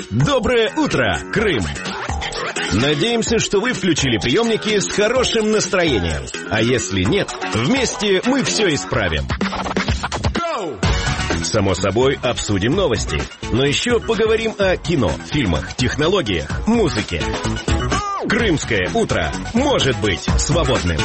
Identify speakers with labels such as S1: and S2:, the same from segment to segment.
S1: Доброе утро, Крым! Надеемся, что вы включили приемники с хорошим настроением. А если нет, вместе мы все исправим. Само собой, обсудим новости. Но еще поговорим о кино, фильмах, технологиях, музыке. Крымское утро может быть свободным.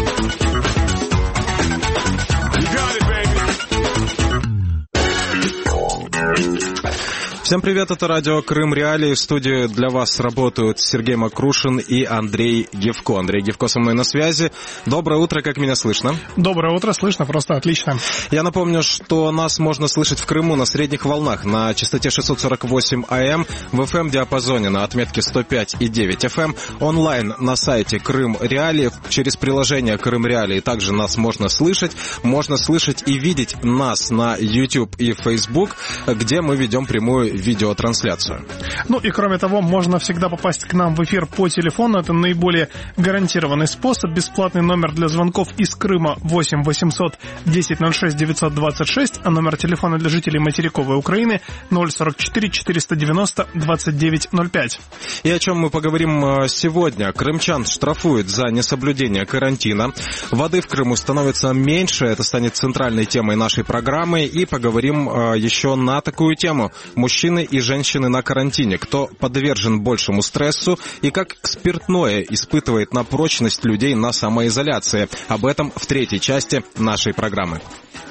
S2: Всем привет, это радио Крым Реалии. В студии для вас работают Сергей Макрушин и Андрей Гевко. Андрей Гевко со мной на связи. Доброе утро, как меня слышно?
S3: Доброе утро, слышно просто отлично.
S2: Я напомню, что нас можно слышать в Крыму на средних волнах на частоте 648 АМ, в FM-диапазоне на отметке 105,9 FM, онлайн на сайте Крым Реалии, через приложение Крым Реалии также нас можно слышать и видеть нас на YouTube и Facebook, где мы ведем прямую видеотрансляцию.
S3: Ну и кроме того, можно всегда попасть к нам в эфир по телефону. Это наиболее гарантированный способ. Бесплатный номер для звонков из Крыма 8 800 10 06 926, а номер телефона для жителей материковой Украины 044 490 29 05.
S2: И о чем мы поговорим сегодня. Крымчан штрафуют за несоблюдение карантина. Воды в Крыму становится меньше. Это станет центральной темой нашей программы. И поговорим еще на такую тему. Мужчины и женщины на карантине. Кто подвержен большему стрессу и как спиртное испытывает на прочность людей на самоизоляции. Об этом в третьей части нашей программы.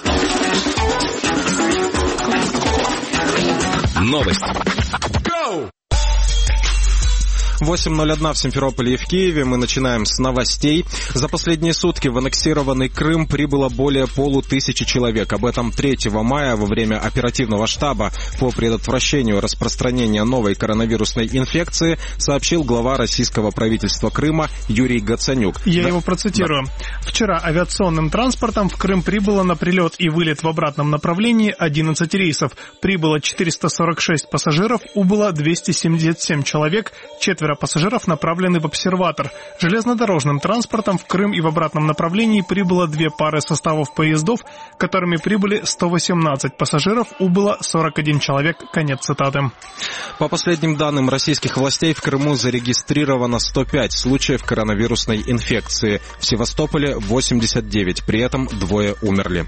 S1: Новости.
S2: 8:01 в Симферополе и в Киеве. Мы начинаем с новостей. За последние сутки в аннексированный Крым прибыло более 500 человек. Об этом 3 мая во время оперативного штаба по предотвращению распространения новой коронавирусной инфекции сообщил глава российского правительства Крыма Юрий Гацанюк.
S3: Я его процитирую. Вчера авиационным транспортом в Крым прибыло на прилет и вылет в обратном направлении 11 рейсов. Прибыло 446 пассажиров, убыло 277 человек, 4 пассажиров направлены в обсерватор. Железнодорожным транспортом в Крым и в обратном направлении прибыло 2 пары составов поездов, которыми прибыли 118 пассажиров, убыло 41 человек. Конец цитаты.
S2: По последним данным российских властей, в Крыму зарегистрировано 105 случаев коронавирусной инфекции. В Севастополе 89, при этом 2 умерли.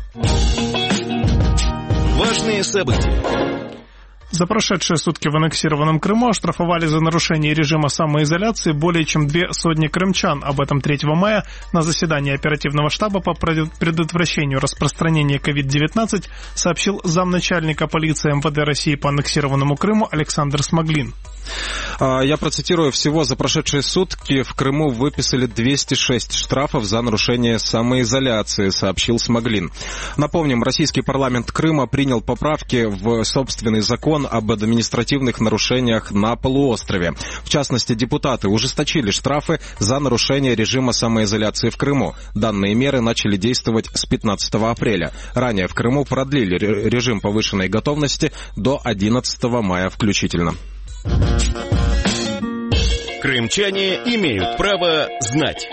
S1: Важные события.
S3: За прошедшие сутки в аннексированном Крыму оштрафовали за нарушение режима самоизоляции более чем 200 крымчан. Об этом 3 мая на заседании оперативного штаба по предотвращению распространения COVID-19 сообщил замначальника полиции МВД России по аннексированному Крыму Александр Смоглин.
S2: Я процитирую, всего за прошедшие сутки в Крыму выписали 206 штрафов за нарушение самоизоляции, сообщил Смоглин. Напомним, российский парламент Крыма принял поправки в собственный закон об административных нарушениях на полуострове. В частности, депутаты ужесточили штрафы за нарушение режима самоизоляции в Крыму. Данные меры начали действовать с 15 апреля. Ранее в Крыму продлили режим повышенной готовности до 11 мая включительно.
S1: Крымчане имеют право знать.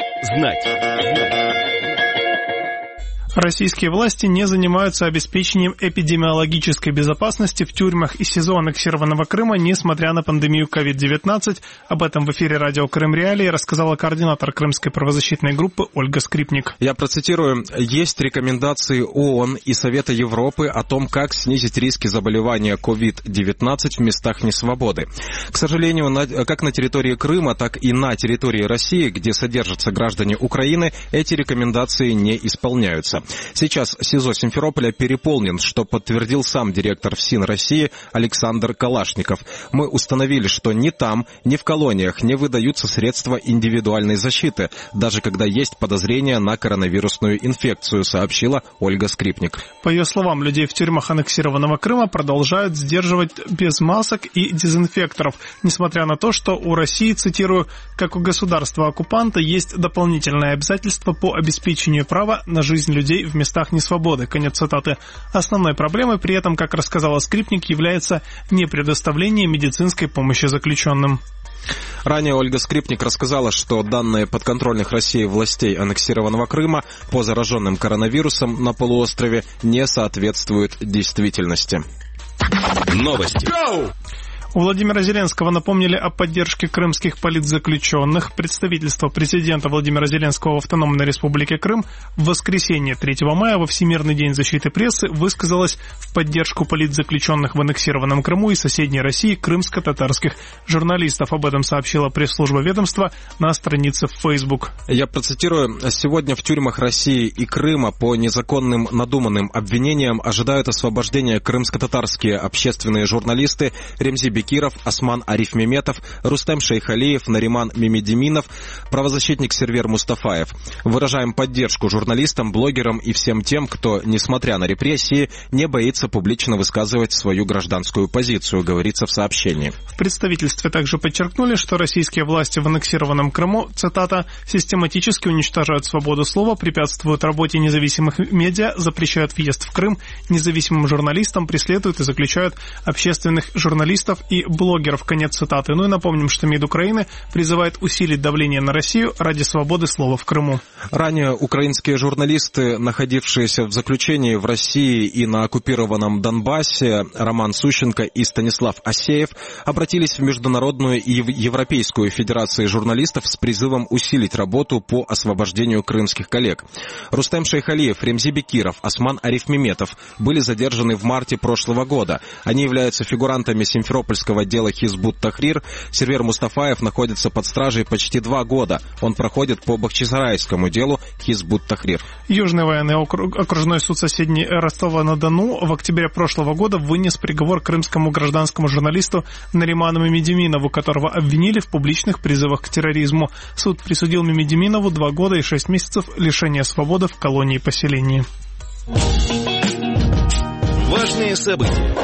S3: Российские власти не занимаются обеспечением эпидемиологической безопасности в тюрьмах и СИЗО аннексированного Крыма, несмотря на пандемию COVID-19. Об этом в эфире радио Крым Реалии рассказала координатор крымской правозащитной группы Ольга Скрипник.
S2: Я процитирую. Есть рекомендации ООН и Совета Европы о том, как снизить риски заболевания COVID-19 в местах несвободы. К сожалению, как на территории Крыма, так и на территории России, где содержатся граждане Украины, эти рекомендации не исполняются. Сейчас СИЗО Симферополя переполнен, что подтвердил сам директор ФСИН России Александр Калашников. Мы установили, что ни там, ни в колониях не выдаются средства индивидуальной защиты, даже когда есть подозрение на коронавирусную инфекцию, сообщила Ольга Скрипник.
S3: По ее словам, людей в тюрьмах аннексированного Крыма продолжают сдерживать без масок и дезинфекторов, несмотря на то, что у России, цитирую, как у государства-оккупанта, есть дополнительное обязательство по обеспечению права на жизнь людей в местах несвободы. Конец цитаты. Основной проблемой при этом, как рассказала Скрипник, является непредоставление медицинской помощи заключенным.
S2: Ранее Ольга Скрипник рассказала, что данные подконтрольных России властей аннексированного Крыма по зараженным коронавирусом на полуострове не соответствуют действительности.
S1: Новости.
S3: У Владимира Зеленского напомнили о поддержке крымских политзаключенных. Представительство президента Владимира Зеленского в Автономной Республике Крым в воскресенье 3 мая во Всемирный день защиты прессы высказалось в поддержку политзаключенных в аннексированном Крыму и соседней России крымско-татарских журналистов. Об этом сообщила пресс-служба ведомства на странице в Facebook.
S2: Я процитирую. «Сегодня в тюрьмах России и Крыма по незаконным надуманным обвинениям ожидают освобождения крымско-татарские общественные журналисты Ремзи Бекиров, Осман Арифмеметов, Рустем Шейхалиев, Нариман Мимедиминов, правозащитник Сервер Мустафаев. Выражаем поддержку журналистам, блогерам и всем тем, кто, несмотря на репрессии, не боится публично высказывать свою гражданскую позицию», говорится в сообщении.
S3: В представительстве также подчеркнули, что российские власти в аннексированном Крыму, цитата, «систематически уничтожают свободу слова, препятствуют работе независимых медиа, запрещают въезд в Крым, независимым журналистам, преследуют и заключают общественных журналистов и блогеров». Конец цитаты. Ну и напомним, что МИД Украины призывает усилить давление на Россию ради свободы слова в Крыму.
S2: Ранее украинские журналисты, находившиеся в заключении в России и на оккупированном Донбассе, Роман Сущенко и Станислав Асеев, обратились в Международную и Европейскую федерации журналистов с призывом усилить работу по освобождению крымских коллег. Рустем Шейхалиев, Ремзи Бекиров, Осман Арифмеметов были задержаны в марте прошлого года. Они являются фигурантами симферопольского дела Хизбут Тахрир. Сервер Мустафаев находится под стражей почти 2 года. Он проходит по Бахчисарайскому делу Хизбут Тахрир.
S3: Южный военный окружной суд соседней Ростова-на-Дону в октябре прошлого года вынес приговор крымскому гражданскому журналисту Нариману Мимедиминову, которого обвинили в публичных призывах к терроризму. Суд присудил Мимедиминову 2 года и 6 месяцев лишения свободы в колонии-поселении.
S1: Важные события.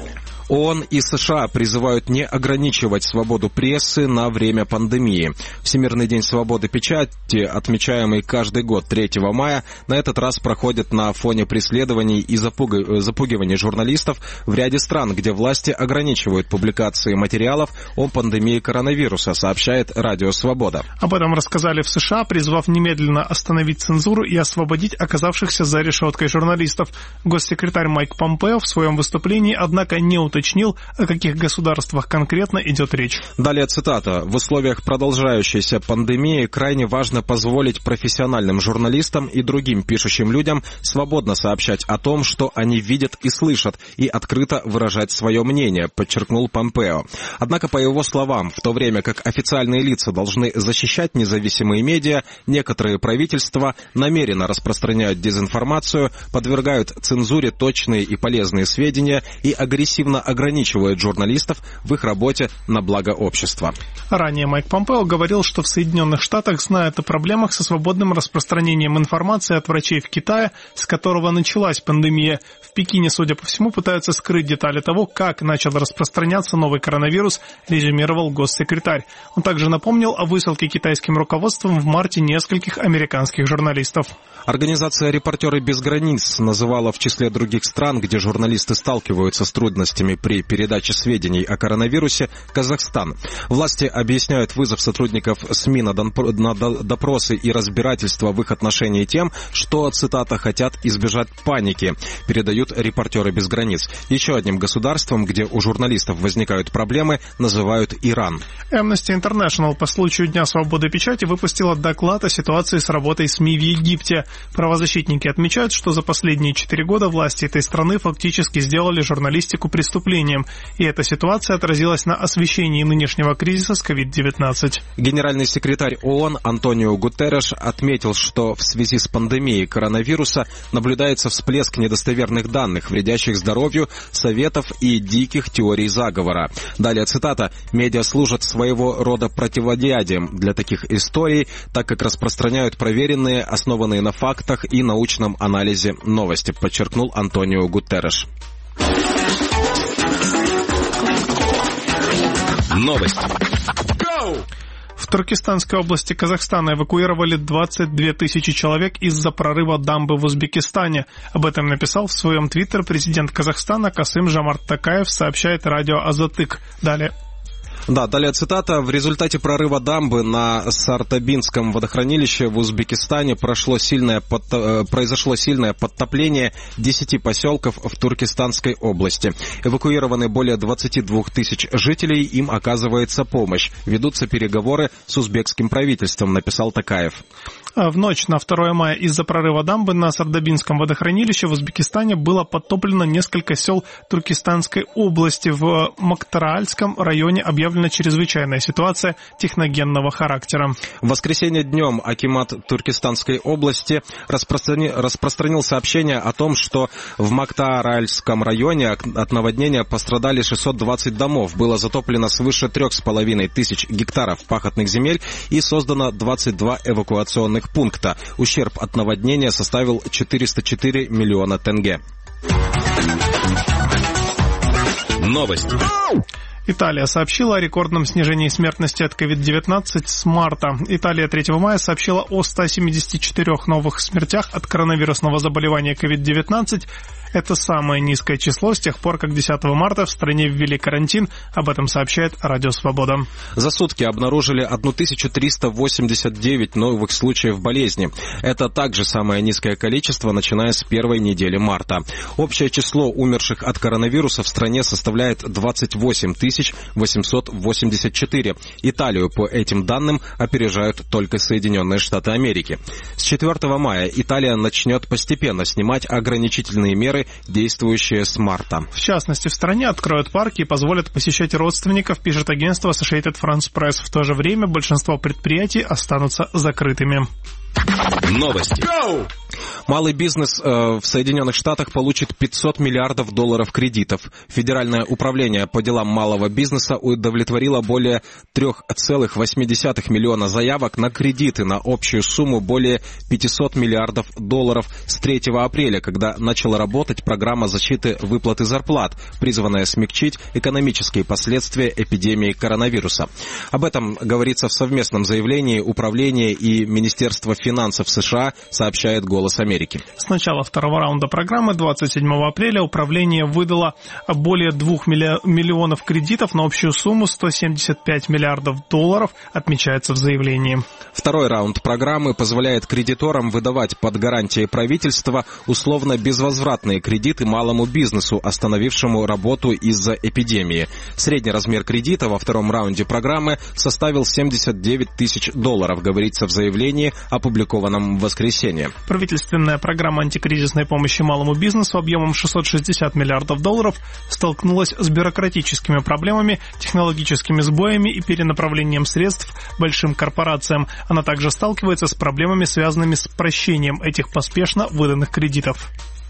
S2: ООН и США призывают не ограничивать свободу прессы на время пандемии. Всемирный день свободы печати, отмечаемый каждый год 3 мая, на этот раз проходит на фоне преследований и запугиваний журналистов в ряде стран, где власти ограничивают публикации материалов о пандемии коронавируса, сообщает Радио Свобода.
S3: Об этом рассказали в США, призвав немедленно остановить цензуру и освободить оказавшихся за решеткой журналистов. Госсекретарь Майк Помпео в своем выступлении, однако, не уточнил, о каких государствах конкретно идет речь.
S2: Далее цитата. «В условиях продолжающейся пандемии крайне важно позволить профессиональным журналистам и другим пишущим людям свободно сообщать о том, что они видят и слышат, и открыто выражать свое мнение», подчеркнул Помпео. Однако, по его словам, в то время как официальные лица должны защищать независимые медиа, некоторые правительства намеренно распространяют дезинформацию, подвергают цензуре точные и полезные сведения и агрессивно ограничивают журналистов в их работе на благо общества.
S3: Ранее Майк Помпео говорил, что в Соединенных Штатах знают о проблемах со свободным распространением информации от врачей в Китае, с которого началась пандемия. В Пекине, судя по всему, пытаются скрыть детали того, как начал распространяться новый коронавирус, резюмировал госсекретарь. Он также напомнил о высылке китайским руководством в марте нескольких американских журналистов.
S2: Организация «Репортеры без границ» называла в числе других стран, где журналисты сталкиваются с трудностями при передаче сведений о коронавирусе, Казахстан. Власти объясняют вызов сотрудников СМИ на допросы и разбирательства в их отношении тем, что, цитата, «хотят избежать паники», передают «Репортеры без границ». Еще одним государством, где у журналистов возникают проблемы, называют Иран.
S3: Amnesty International по случаю Дня свободы печати выпустила доклад о ситуации с работой СМИ в Египте. Правозащитники отмечают, что за последние 4 года власти этой страны фактически сделали журналистику преступлением, и эта ситуация отразилась на освещении нынешнего кризиса с COVID-19.
S2: Генеральный секретарь ООН Антонио Гутерреш отметил, что в связи с пандемией коронавируса наблюдается всплеск недостоверных данных, вредящих здоровью, советов и диких теорий заговора. Далее цитата. «Медиа служат своего рода противоядием для таких историй, так как распространяют проверенные, основанные на фактах и научном анализе новости», подчеркнул Антонио Гутерреш.
S1: Новости.
S3: В Туркестанской области Казахстана эвакуировали 22 тысячи человек из-за прорыва дамбы в Узбекистане. Об этом написал в своем твиттер президент Казахстана Касым-Жомарт Токаев, сообщает радио Азатык. Далее.
S2: Да, далее цитата. В результате прорыва дамбы на Сартабинском водохранилище в Узбекистане произошло сильное подтопление 10 поселков в Туркестанской области. Эвакуированы более 22 тысяч жителей, им оказывается помощь. Ведутся переговоры с узбекским правительством, написал Токаев.
S3: В ночь на 2 мая из-за прорыва дамбы на Сардабинском водохранилище в Узбекистане было подтоплено несколько сел Туркестанской области. В Мактаральском районе объявлена чрезвычайная ситуация техногенного характера.
S2: В воскресенье днем акимат Туркестанской области распространил сообщение о том, что в Мактаральском районе от наводнения пострадали 620 домов, было затоплено свыше 3500 гектаров пахотных земель и создано 22 эвакуационных пункта. Ущерб от наводнения составил 404 миллиона тенге.
S1: Новости.
S3: Италия сообщила о рекордном снижении смертности от COVID-19 с марта. Италия 3 мая сообщила о 174 новых смертях от коронавирусного заболевания COVID-19. Это самое низкое число с тех пор, как 10 марта в стране ввели карантин. Об этом сообщает Радио Свобода.
S2: За сутки обнаружили 1389 новых случаев болезни. Это также самое низкое количество, начиная с первой недели марта. Общее число умерших от коронавируса в стране составляет 28 884. Италию по этим данным опережают только Соединенные Штаты Америки. С 4 мая Италия начнет постепенно снимать ограничительные меры, действующие с марта.
S3: В частности, в стране откроют парки и позволят посещать родственников, пишет агентство Associated France Press. В то же время большинство предприятий останутся закрытыми.
S1: Новости.
S2: Малый бизнес в Соединенных Штатах получит $500 миллиардов кредитов. Федеральное управление по делам малого бизнеса удовлетворило более 3,8 миллиона заявок на кредиты на общую сумму более $500 миллиардов с 3 апреля, когда начала работать программа защиты выплаты зарплат, призванная смягчить экономические последствия эпидемии коронавируса. Об этом говорится в совместном заявлении Управления и Министерства финансов США, сообщает «Голос Америки».
S3: С начала второго раунда программы 27 апреля управление выдало более 2 миллионов кредитов на общую сумму $175 миллиардов, отмечается в заявлении.
S2: Второй раунд программы позволяет кредиторам выдавать под гарантией правительства условно-безвозвратные кредиты малому бизнесу, остановившему работу из-за эпидемии. Средний размер кредита во втором раунде программы составил $79 тысяч, говорится в заявлении, опубликованном в воскресенье.
S3: Правительственная программа антикризисной помощи малому бизнесу объемом $660 миллиардов столкнулась с бюрократическими проблемами, технологическими сбоями и перенаправлением средств большим корпорациям. Она также сталкивается с проблемами, связанными с прощением этих поспешно выданных кредитов.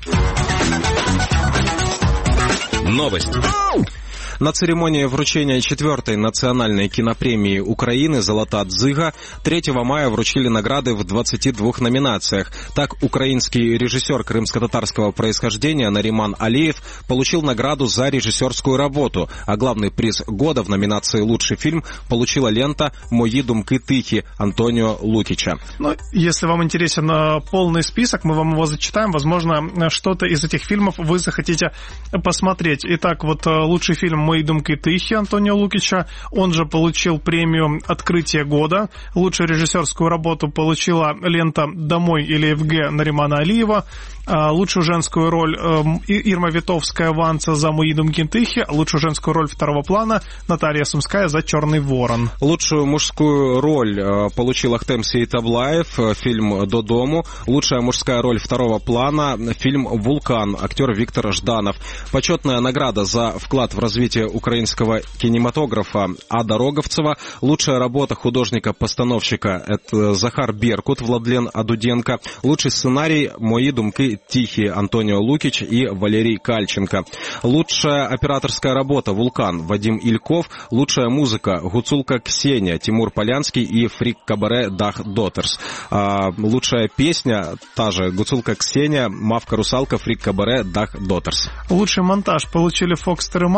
S1: Новости.
S2: На церемонии вручения 4-й национальной кинопремии Украины «Золота дзига» 3 мая вручили награды в 22 номинациях. Так, украинский режиссер крымско-татарского происхождения Нариман Алиев получил награду за режиссерскую работу, а главный приз года в номинации «Лучший фильм» получила лента «Мої думки тихі» Антонио Лукича.
S3: Если вам интересен полный список, мы вам его зачитаем. Возможно, что-то из этих фильмов вы захотите посмотреть. Итак, лучший фильм «Мои думки тихи» Антонио Лукича. Он же получил премию «Открытие года». Лучшую режиссерскую работу получила лента «Домой» или «ФГ» Наримана Алиева. Лучшую женскую роль Ирма Витовская-Ванца за «Мои думки тихи». Лучшую женскую роль второго плана Наталья Сумская за «Черный ворон».
S2: Лучшую мужскую роль получил Ахтем Сейтаблаев, фильм «Додому». Лучшая мужская роль второго плана фильм «Вулкан», актер Виктор Жданов. Почетная награда за вклад в развитие украинского кинематографа Ада Роговцева. Лучшая работа художника-постановщика — это Захар Беркут, Владлен Адуденко. Лучший сценарий «Мои думки тихие» Антонио Лукич и Валерий Кальченко. Лучшая операторская работа «Вулкан» Вадим Ильков. Лучшая музыка Гуцулка Ксения, Тимур Полянский и Фрик Кабаре Дах Дотерс. Лучшая песня та же Гуцулка Ксения, Мавка Русалка, Фрик Кабаре Дах Дотерс.
S3: Лучший монтаж получили Фокстер и Макс, Лоди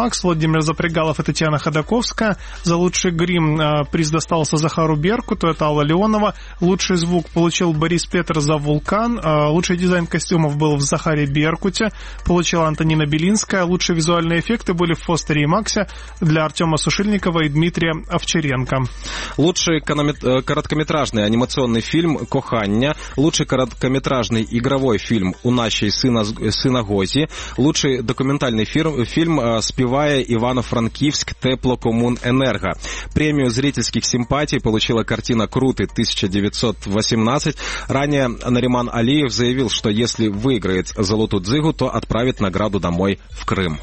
S3: Владимир Запрягалов и Татьяна Ходаковская. За лучший грим приз достался Захару Беркуту, это Алла Леонова. Лучший звук получил Борис Петр за «Вулкан». Лучший дизайн костюмов был в Захаре Беркуте, получила Антонина Белинская. Лучшие визуальные эффекты были в «Фостере» и «Максе» для Артема Сушильникова и Дмитрия Овчаренко.
S2: Лучший короткометражный анимационный фильм «Кохання», лучший короткометражный игровой фильм «У нашей синагозі», лучший документальный фильм «Співає Ивано-Франківськ Теплокомуненерго». Премию зрительских симпатий получила картина «Круты» 1918. Ранее Нариман Алиев заявил, что если выиграет «Золотую дзигу», то отправит награду домой в Крым.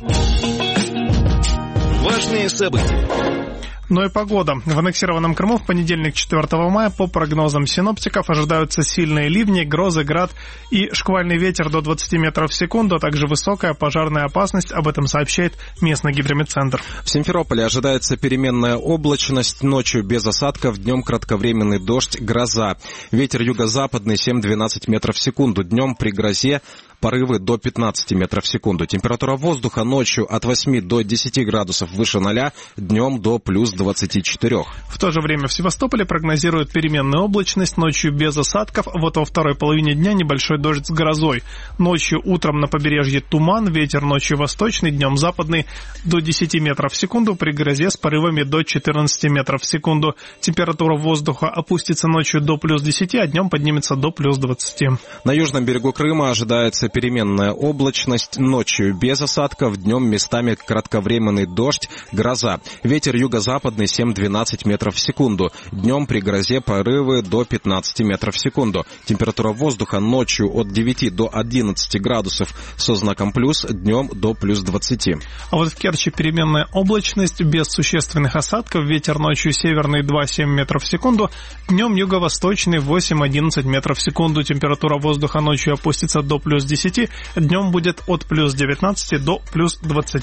S1: Важные события.
S3: Ну и погода. В аннексированном Крыму в понедельник, 4 мая, по прогнозам синоптиков, ожидаются сильные ливни, грозы, град и шквальный ветер до 20 метров в секунду, а также высокая пожарная опасность. Об этом сообщает местный гидрометцентр.
S2: В Симферополе ожидается переменная облачность, ночью без осадков, днем кратковременный дождь, гроза. Ветер юго-западный 7-12 метров в секунду, днем при грозе порывы до 15 метров в секунду. Температура воздуха ночью от 8 до 10 градусов выше 0, днем до плюс 24.
S3: В то же время в Севастополе прогнозируют переменную облачность, ночью без осадков, вот во второй половине дня небольшой дождь с грозой. Ночью, утром на побережье туман, ветер ночью восточный, днем западный до 10 метров в секунду, при грозе с порывами до 14 метров в секунду. Температура воздуха опустится ночью до плюс 10, а днем поднимется до плюс 20.
S2: На южном берегу Крыма ожидается переменная облачность, ночью без осадков, днем местами кратковременный дождь, гроза. Ветер юго-западный 7-12 метров в секунду, днем при грозе порывы до 15 метров в секунду. Температура воздуха ночью от 9 до 11 градусов со знаком плюс, днем до плюс 20.
S3: А вот в Керчи переменная облачность без существенных осадков, ветер ночью северный 2-7 метров в секунду, днем юго-восточный 8-11 метров в секунду. Температура воздуха ночью опустится до плюс 10, днем будет от плюс 19 до плюс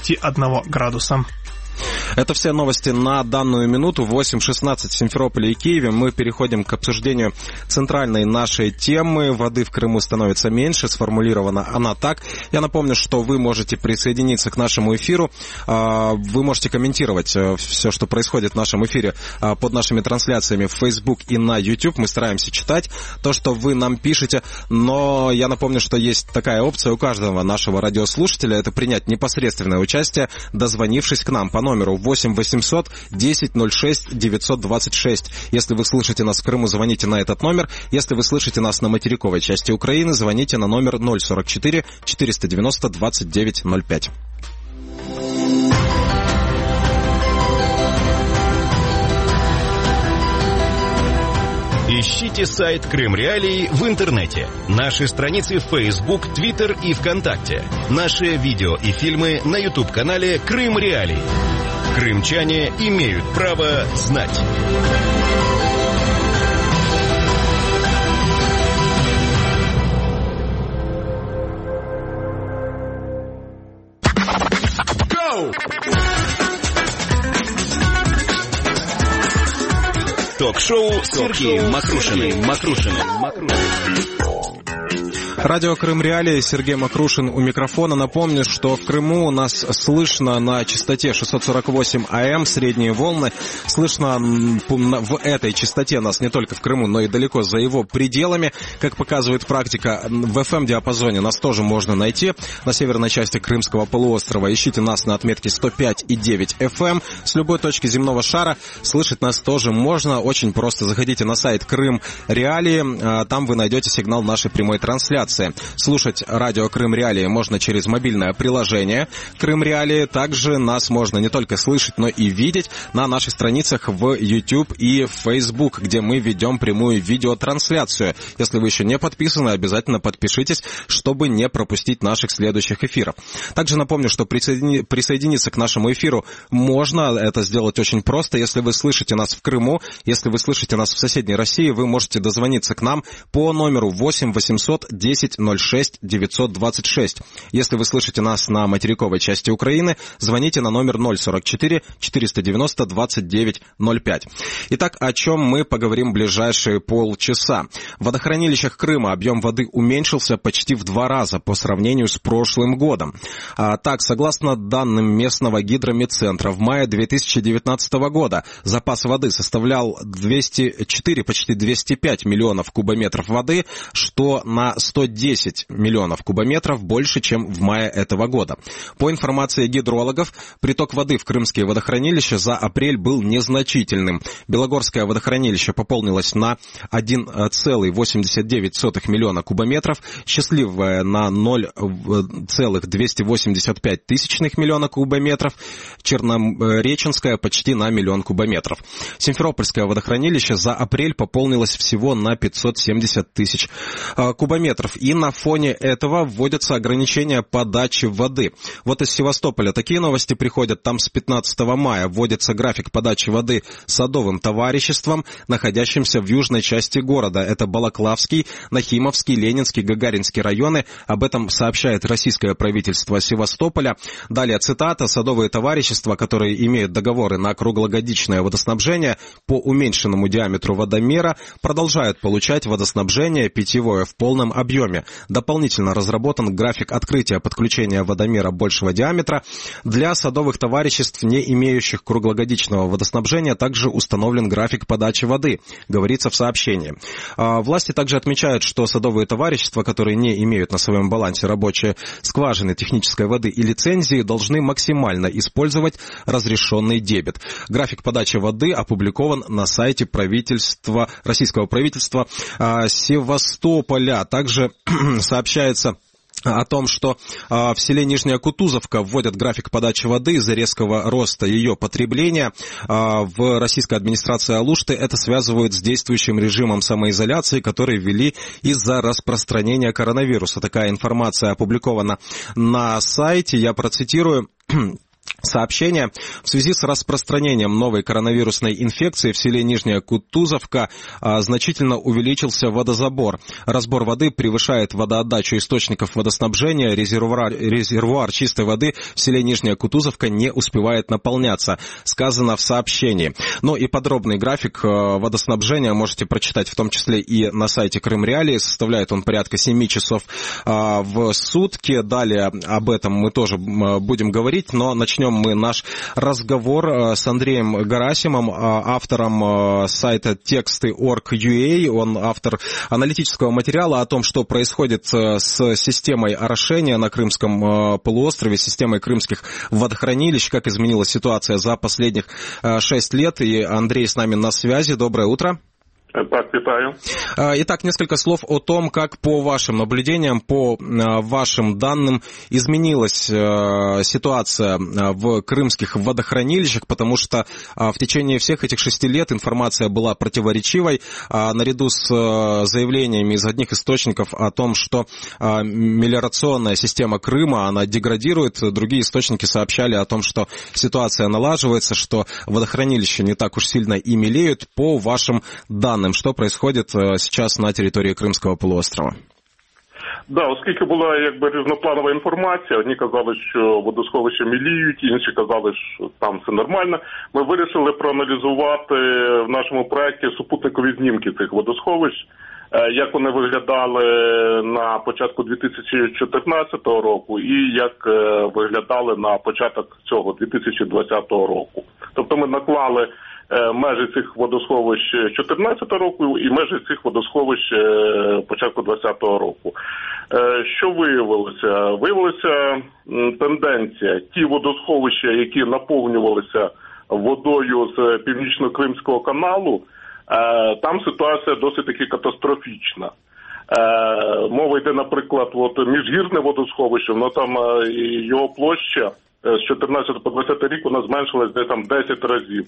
S3: 21 градуса.
S2: Это все новости на данную минуту. 8:16 в Симферополе и Киеве. Мы переходим к обсуждению центральной нашей темы. Воды в Крыму становится меньше. Сформулирована она так. Я напомню, что вы можете присоединиться к нашему эфиру. Вы можете комментировать все, что происходит в нашем эфире под нашими трансляциями в Facebook и на YouTube. Мы стараемся читать то, что вы нам пишете. Но я напомню, что есть такая опция у каждого нашего радиослушателя. Это принять непосредственное участие, дозвонившись к нам по номеру 8 800 10 06 926. Если вы слышите нас в Крыму, звоните на этот номер. Если вы слышите нас на материковой части Украины, звоните на номер 044 490 29 05.
S1: Ищите сайт Крым Реалии в интернете. Наши страницы в Facebook, Twitter и ВКонтакте. Наши видео и фильмы на YouTube-канале Крым Реалии. Крымчане имеют право знать. Go! Ток-шоу с Сергеем Макрушиным.
S2: Радио Крым Реалии, Сергей Макрушин у микрофона. Напомню, что в Крыму нас слышно на частоте 648 АМ, средние волны. Слышно в этой частоте нас не только в Крыму, но и далеко за его пределами. Как показывает практика, в FM-диапазоне нас тоже можно найти. На северной части Крымского полуострова ищите нас на отметке 105,9 FM. С любой точки земного шара слышать нас тоже можно. Очень просто заходите на сайт Крым Реалии. Там вы найдете сигнал нашей прямой трансляции. Слушать радио Крым Реалии можно через мобильное приложение Крым Реалии. Также нас можно не только слышать, но и видеть на наших страницах в YouTube и в Facebook, где мы ведем прямую видеотрансляцию. Если вы еще не подписаны, обязательно подпишитесь, чтобы не пропустить наших следующих эфиров. Также напомню, что присоединиться к нашему эфиру можно. Это сделать очень просто. Если вы слышите нас в Крыму, если вы слышите нас в соседней России, вы можете дозвониться к нам по номеру 8 800 10 10 06 926. Если вы слышите нас на материковой части Украины, звоните на номер 044 490 29 05. Итак, о чем мы поговорим в ближайшие полчаса. В водохранилищах Крыма объем воды уменьшился почти в 2 раза по сравнению с прошлым годом. Так, согласно данным местного гидромедцентра, в мае 2019 года запас воды составлял 204, почти 205 миллионов кубометров воды, что на 110 миллионов кубометров больше, чем в мае этого года. По информации гидрологов, приток воды в крымские водохранилища за апрель был незначительным. Белогорское водохранилище пополнилось на 1,89 миллиона кубометров, Счастливое на 0,285 миллиона кубометров, Чернореченское почти на миллион кубометров. Симферопольское водохранилище за апрель пополнилось всего на 570 тысяч кубометров. И на фоне этого вводятся ограничения подачи воды. Вот из Севастополя такие новости приходят. Там с 15 мая вводится график подачи воды садовым товариществом, находящимся в южной части города. Это Балаклавский, Нахимовский, Ленинский, Гагаринский районы. Об этом сообщает российское правительство Севастополя. Далее цитата. Садовые товарищества, которые имеют договоры на круглогодичное водоснабжение по уменьшенному диаметру водомера, продолжают получать водоснабжение питьевое в полном объеме. Дополнительно разработан график открытия подключения водомера большего диаметра. Для садовых товариществ, не имеющих круглогодичного водоснабжения, также установлен график подачи воды, говорится в сообщении. Власти также отмечают, что садовые товарищества, которые не имеют на своем балансе рабочие скважины технической воды и лицензии, должны максимально использовать разрешенный дебит. График подачи воды опубликован на сайте российского правительства Севастополя. Также сообщается о том, что в селе Нижняя Кутузовка вводят график подачи воды из-за резкого роста ее потребления. В российской администрации Алушты это связывают с действующим режимом самоизоляции, который ввели из-за распространения коронавируса. Такая информация опубликована на сайте. Я процитирую. Сообщение. В связи с распространением новой коронавирусной инфекции в селе Нижняя Кутузовка значительно увеличился водозабор. Разбор воды превышает водоотдачу источников водоснабжения. Резервуар чистой воды в селе Нижняя Кутузовка не успевает наполняться, сказано в сообщении. Ну и подробный график водоснабжения можете прочитать в том числе и на сайте Крым Реалии. Составляет он порядка 7 часов в сутки. Далее об этом мы тоже будем говорить, но начнем мы наш разговор с Андреем Гарасимом, автором сайта Тексты.org.ua. Он автор аналитического материала о том, что происходит с системой орошения на Крымском полуострове, системой крымских водохранилищ, как изменилась ситуация за последних 6 лет. И Андрей с нами на связи. Доброе утро.
S4: Так, витаю.
S2: Итак, несколько слов о том, как по вашим наблюдениям, по вашим данным изменилась ситуация в крымских водохранилищах, потому что в течение всех этих 6 лет информация была противоречивой, наряду с заявлениями из одних источников о том, что мелиорационная система Крыма, она деградирует, другие источники сообщали о том, что ситуация налаживается, что водохранилища не так уж сильно и мелеют. По вашим данным, що происходит сейчас на території Кримського полуострова?
S4: Да, оскільки була різнопланова інформація, одні казали, що водосховища міліють, інші казали, що там все нормально, ми вирішили проаналізувати в нашому проєкті супутникові знімки цих водосховищ, як вони виглядали на початку 2014 року і як виглядали на початок цього 2020 року. Тобто ми наклали межі цих водосховищ 2014 року і межі цих водосховищ початку 2020 року. Що виявилося? Виявилася тенденція. Ті водосховища, які наповнювалися водою з Північно-Кримського каналу, там ситуація досить таки катастрофічна. Мова йде, наприклад, міжгірне водосховище, воно там його площа з 14 по 20 рік вона зменшилась десь там 10 разів.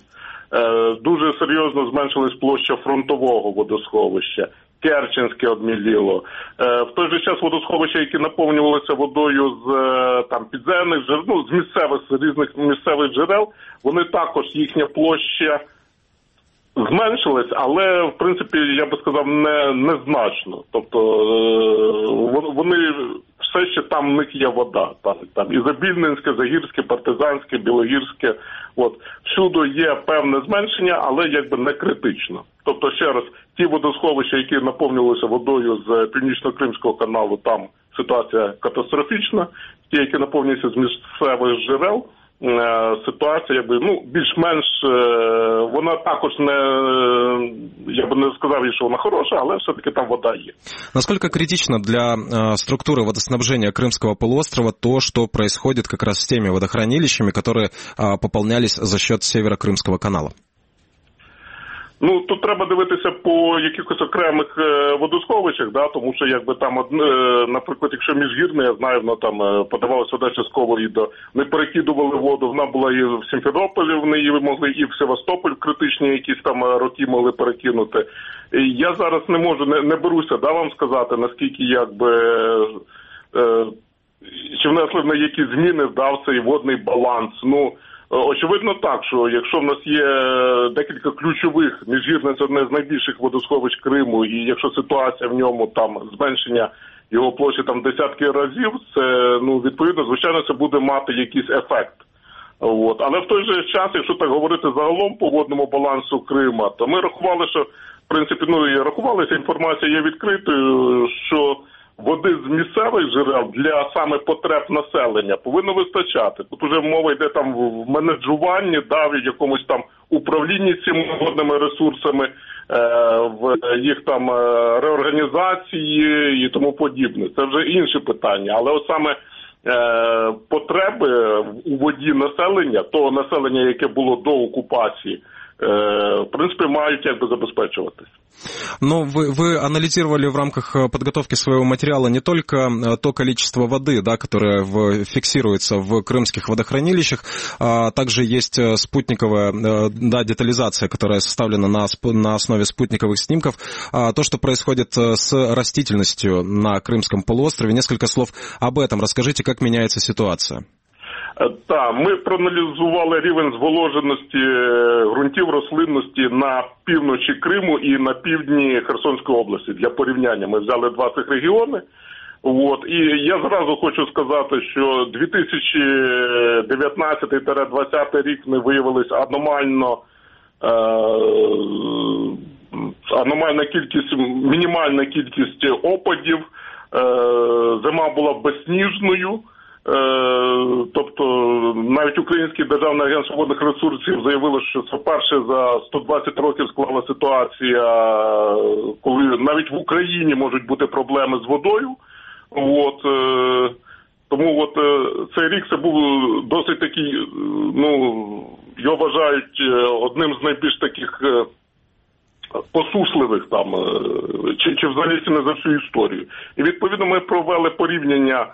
S4: Дуже серйозно зменшилась площа фронтового водосховища. Керченське обміліло. В той же час водосховища, які наповнювалися водою з там підземних джерел, з різних місцевих джерел, вони також, їхня площа зменшились, але, в принципі, я би сказав, незначно. Тобто, вони все ще там в них є вода. Там Ізобільненське, Загірське, Партизанське, Білогірське. Всюди є певне зменшення, але якби не критично. Тобто, ще раз, ті водосховища, які наповнювалися водою з Північно-Кримського каналу, там ситуація катастрофічна. Ті, які наповнюються з місцевих джерел, ситуація, більш-менш, вона також я би не сказав, що вона хороша, але все-таки там вода є.
S2: Насколько критично для структуры водоснабжения Крымского полуострова то, что происходит как раз с теми водохранилищами, которые пополнялись за счет Северо-Крымского канала?
S4: Тут треба дивитися по якихось окремих водосховищах, тому що якби там, наприклад, якщо міжгірне, я знаю, воно там подавалося вода частково не перекидували воду, вона була і в Сімферополі, вони її могли і в Севастополь критичні якісь там роки могли перекинути. І я зараз не можу, не беруся вам сказати, наскільки якби, чи внесли на які зміни в цей водний баланс. Очевидно так, що якщо в нас є декілька ключових, міжгірне це одне з найбільших водосховищ Криму, і якщо ситуація в ньому, там, зменшення його площі там десятки разів, це, відповідно, звичайно, це буде мати якийсь ефект. Але в той же час, якщо так говорити загалом по водному балансу Крима, то ми рахували, що, в принципі, рахувалися, інформація є відкритою, що води з місцевих джерел для саме потреб населення повинно вистачати. Тут вже мова йде там в менеджуванні, в якомусь там управлінні цими водними ресурсами, в їх там реорганізації і тому подібне. Це вже інші питання. Але саме потреби у воді населення, того населення, яке було до окупації, в принципе, мають якби забезпечиваться.
S2: Но вы анализировали в рамках подготовки своего материала не только то количество воды, которое фиксируется в крымских водохранилищах, а также есть спутниковая детализация, которая составлена на основе спутниковых снимков, то, что происходит с растительностью на Крымском полуострове. Несколько слов об этом. Расскажите, как меняется ситуация.
S4: Так, ми проаналізували рівень зволоженості ґрунтів рослинності на півночі Криму і на півдні Херсонської області. Для порівняння ми взяли два цих регіони. І я зразу хочу сказати, що 2019-2020 рік не виявились аномальна кількість, мінімальна кількість опадів. Зима була безсніжною. Тобто навіть Українське державне агентство водних ресурсів заявило, що це вперше за 120 років склала ситуація, коли навіть в Україні можуть бути проблеми з водою. Тому цей рік це був досить такий, його вважають одним з найбільш таких посушливих там, чи взагалі не за всю історію. І відповідно ми провели порівняння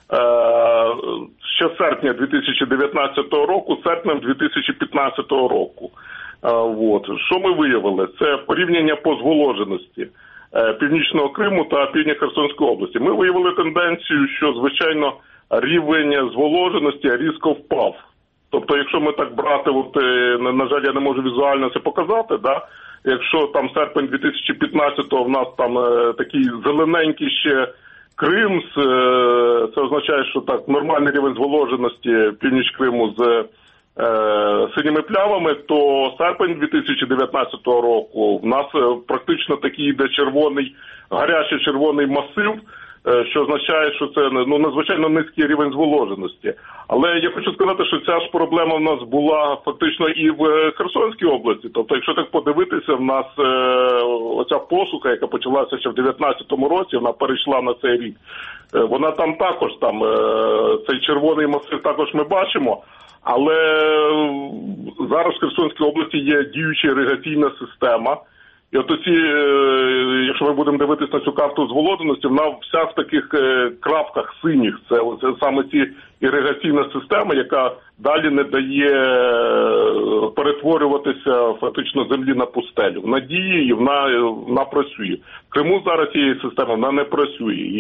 S4: ще серпня 2019 року, серпнем 2015 року. Що ми виявили? Це порівняння по зволоженості Північного Криму та Півдня Херсонської області. Ми виявили тенденцію, що, звичайно, рівень зволоженості різко впав. Тобто, якщо ми так брати, на жаль, я не можу візуально це показати, якщо там серпень 2015-го в нас там такий зелененький ще Крим, це означає, що так, нормальний рівень зволоженості північ Криму з синіми плямами, то серпень 2019 року в нас практично такий йде гарячий червоний масив, що означає, що це надзвичайно низький рівень зволоженості. Але я хочу сказати, що ця ж проблема в нас була фактично і в Херсонській області. Тобто, якщо так подивитися, в нас оця посуха, яка почалася ще в 2019 році, вона перейшла на цей рік. Вона там також, цей червоний масив також ми бачимо. Але зараз в Херсонській області є діюча іригаційна система. І якщо ми будемо дивитися на цю карту зволоженості, вона вся в таких крапках синіх. Це саме ці іригаційна система, яка далі не дає перетворюватися фактично землі на пустелю. Вона діє і вона працює. В Криму зараз цієї системи вона не працює. І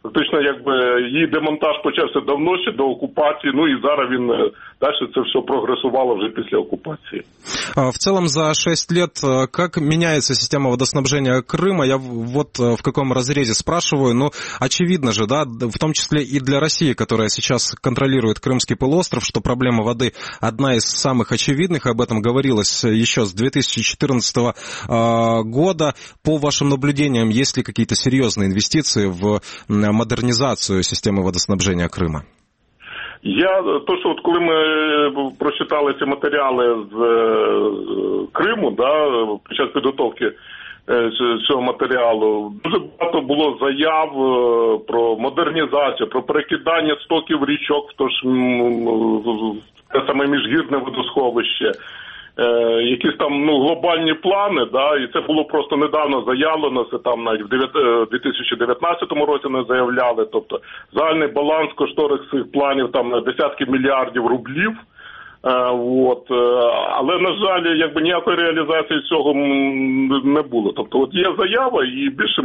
S4: Фактично, якби її демонтаж почався давно, ще до окупації, ну і зараз він далі це все прогресувало вже після оккупации.
S2: В целом за 6 лет как меняется система водоснабжения Крыма? Я вот в каком разрезе спрашиваю, ну, очевидно же, да, в том числе и для России, которая сейчас контролирует Крымский полуостров, что проблема воды одна из самых очевидных, об этом говорилось еще с 2014 года. По вашим наблюдениям, есть ли какие-то серьезные инвестиции в модернизацию системы водоснабжения Крыма?
S4: Що от коли ми прочитали ці матеріали з Криму, да, під час підготовки цього матеріалу, дуже багато було заяв про модернізацію, про перекидання стоків річок в те саме міжгірне водосховище. Якісь там глобальні плани, да, і це було просто недавно заявлено, це там навіть в 2019 році не заявляли, тобто загальний баланс кошторис цих планів там десятки мільярдів рублів, але, на жаль, якби ніякої реалізації цього не було. Тобто от є заява, і більше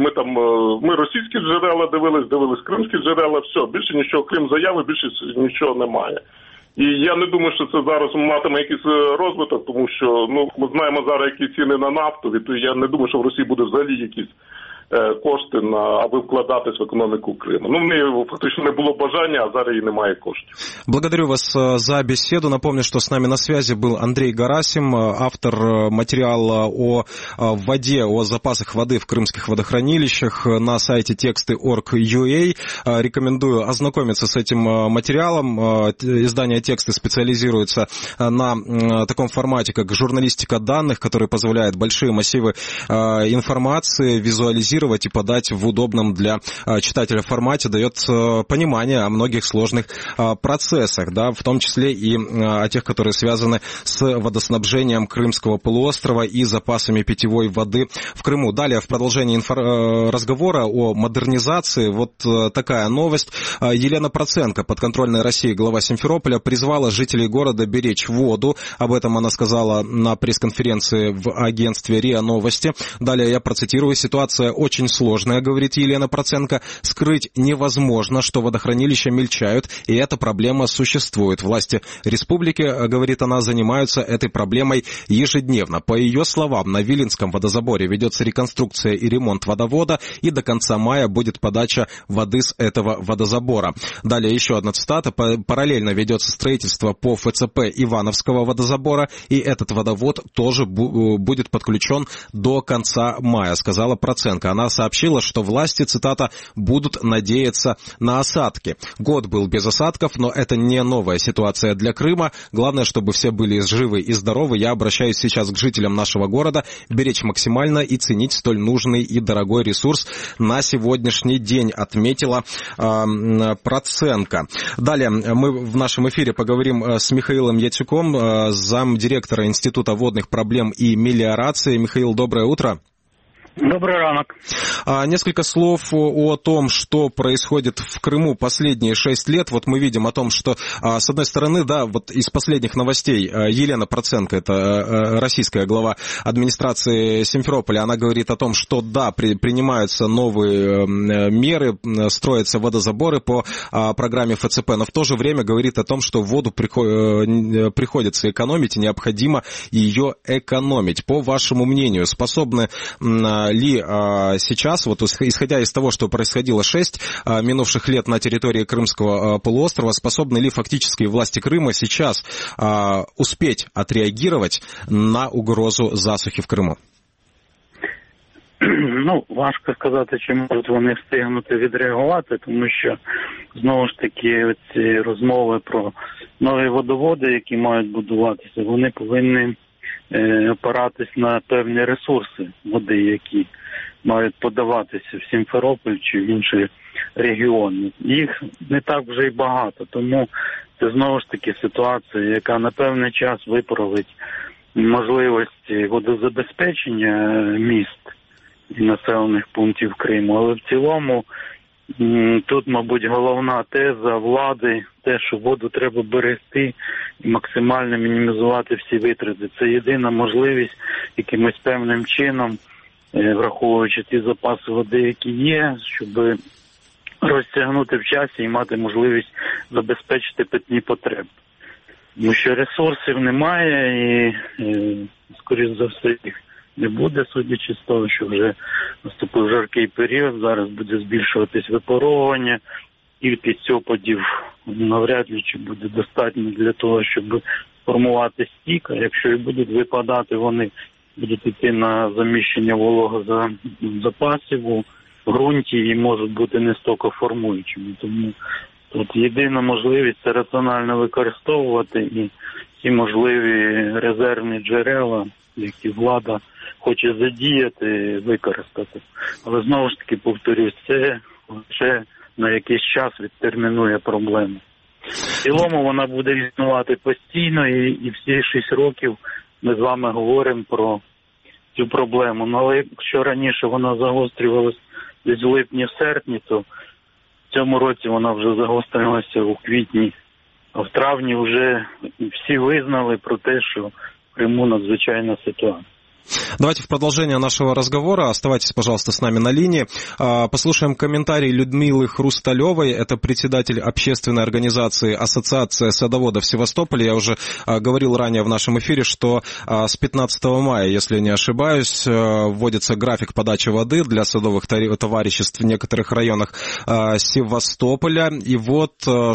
S4: ми російські джерела дивились кримські джерела, все, більше нічого, крім заяви, більше нічого немає. І я не думаю, що це зараз матиме якийсь розвиток, тому що ми знаємо зараз, які ціни на нафту, і я не думаю, що в Росії буде взагалі якісь кошти, аби вкладатись в економіку Криму. В неї фактично не было бажания, а зараз и немає коштів.
S2: Благодарю вас за беседу. Напомню, что с нами на связи был Андрей Гарасим, автор материала о воде, о запасах воды в крымских водохранилищах на сайте тексты.org.ua. Рекомендую ознакомиться с этим материалом. Издание «Тексты» специализируется на таком формате, как журналистика данных, который позволяет большие массивы информации визуализировать и подать в удобном для читателя формате, дает понимание о многих сложных процессах, да, в том числе и о тех, которые связаны с водоснабжением Крымского полуострова и запасами питьевой воды в Крыму. Далее, в продолжении разговора о модернизации, вот такая новость. Елена Проценко, подконтрольная России глава Симферополя, призвала жителей города беречь воду. Об этом она сказала на пресс-конференции в агентстве РИА Новости. Далее я процитирую. Ситуация очень сложная, говорит Елена Проценко. Скрыть невозможно, что водохранилища мельчают, и эта проблема существует. Власти республики, говорит она, занимаются этой проблемой ежедневно. По ее словам, на Виленском водозаборе ведется реконструкция и ремонт водовода, и до конца мая будет подача воды с этого водозабора. Далее еще одна цитата. Параллельно ведется строительство по ФЦП Ивановского водозабора, и этот водовод тоже будет подключен до конца мая, сказала Проценко. Она сообщила, что власти, цитата, будут надеяться на осадки. Год был без осадков, но это не новая ситуация для Крыма. Главное, чтобы все были живы и здоровы. Я обращаюсь сейчас к жителям нашего города беречь максимально и ценить столь нужный и дорогой ресурс на сегодняшний день, отметила Проценко. Далее мы в нашем эфире поговорим с Михаилом Яцюком, замдиректора Института водных проблем и мелиорации. Михаил, доброе утро.
S5: Добрый ранок.
S2: Несколько слов о том, что происходит в Крыму последние 6 лет. Вот мы видим о том, что, с одной стороны, да, вот из последних новостей Елена Проценко, это российская глава администрации Симферополя, она говорит о том, что, да, принимаются новые меры, строятся водозаборы по программе ФЦП, но в то же время говорит о том, что воду приходится экономить, и необходимо ее экономить. По вашему мнению, способны ли сейчас, вот исходя из того, что происходило 6 минувших лет на территории Крымского полуострова, способны ли фактически власти Крыма сейчас успеть отреагировать на угрозу засухи в Криму?
S5: Важко сказати, чи можуть вони встигнути відреагувати, тому що, знову ж таки, ці розмови про нові водоводи, які мають будуватися, вони повинні опиратись на певні ресурси води, які мають подаватися в Сімферополь чи в інші регіони. Їх не так вже й багато, тому це знову ж таки ситуація, яка на певний час виправить можливості водозабезпечення міст і населених пунктів Криму. Але в цілому тут, мабуть, головна теза влади, те, що воду треба берегти і максимально мінімізувати всі витрати. Це єдина можливість якимось певним чином, враховуючи ті запаси води, які є, щоб розтягнути в часі і мати можливість забезпечити питні потреби. Тому що ресурсів немає і скоріш за все, їх не буде, судячи з того, що вже наступив жаркий період, зараз буде збільшуватись випаровування, кількість опадів навряд ли чи буде достатньо для того, щоб формувати стік, а якщо і будуть випадати, вони будуть йти на заміщення вологозапасів у ґрунті і можуть бути не стокоформуючими. Тому тут єдина можливість – це раціонально використовувати і ті можливі резервні джерела, які влада хоче задіяти, використати. Але знову ж таки, повторюсь, це лише на якийсь час відтермінує проблему. В цілому вона буде існувати постійно і всі 6 років ми з вами говоримо про цю проблему. Ну, але якщо раніше вона загострювалась десь в липні-серпні, то в цьому році вона вже загострилася у квітні, а в травні вже всі визнали про те, що в Криму надзвичайна ситуація.
S2: Давайте в продолжение нашего разговора, оставайтесь, пожалуйста, с нами на линии, послушаем комментарий Людмилы Хрусталевой, это председатель общественной организации Ассоциация садоводов Севастополя. Я уже говорил ранее в нашем эфире, что с 15 мая, если не ошибаюсь, вводится график подачи воды для садовых товариществ в некоторых районах Севастополя. И вот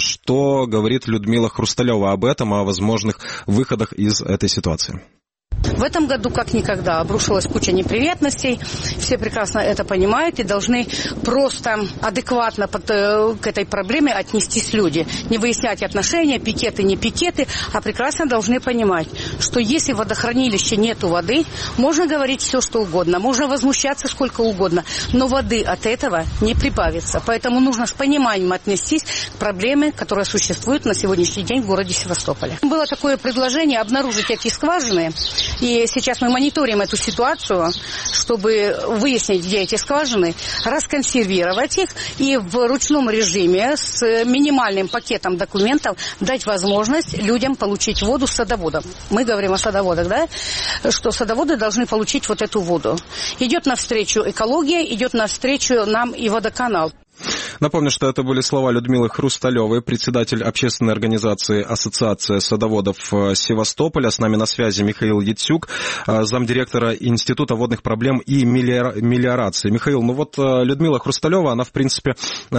S2: что говорит Людмила Хрусталева об этом, о возможных выходах из этой ситуации.
S6: В этом году, как никогда, обрушилась куча неприятностей. Все прекрасно это понимают и должны просто адекватно к этой проблеме отнестись люди. Не выяснять отношения, пикеты, не пикеты, а прекрасно должны понимать, что если в водохранилище нету воды, можно говорить все, что угодно, можно возмущаться сколько угодно, но воды от этого не прибавится. Поэтому нужно с пониманием отнестись к проблеме, которая существует на сегодняшний день в городе Севастополе. Было такое предложение обнаружить эти скважины. И сейчас мы мониторим эту ситуацию, чтобы выяснить, где эти скважины, расконсервировать их и в ручном режиме с минимальным пакетом документов дать возможность людям получить воду с садоводов. Мы говорим о садоводах, да, что садоводы должны получить вот эту воду. Идет навстречу экология, идет навстречу нам и водоканал.
S2: Напомню, что это были слова Людмилы Хрусталевой, председатель общественной организации Ассоциация садоводов Севастополя. С нами на связи Михаил Яцюк, замдиректора Института водных проблем и мелиорации. Михаил, ну вот Людмила Хрусталева, она, в принципе,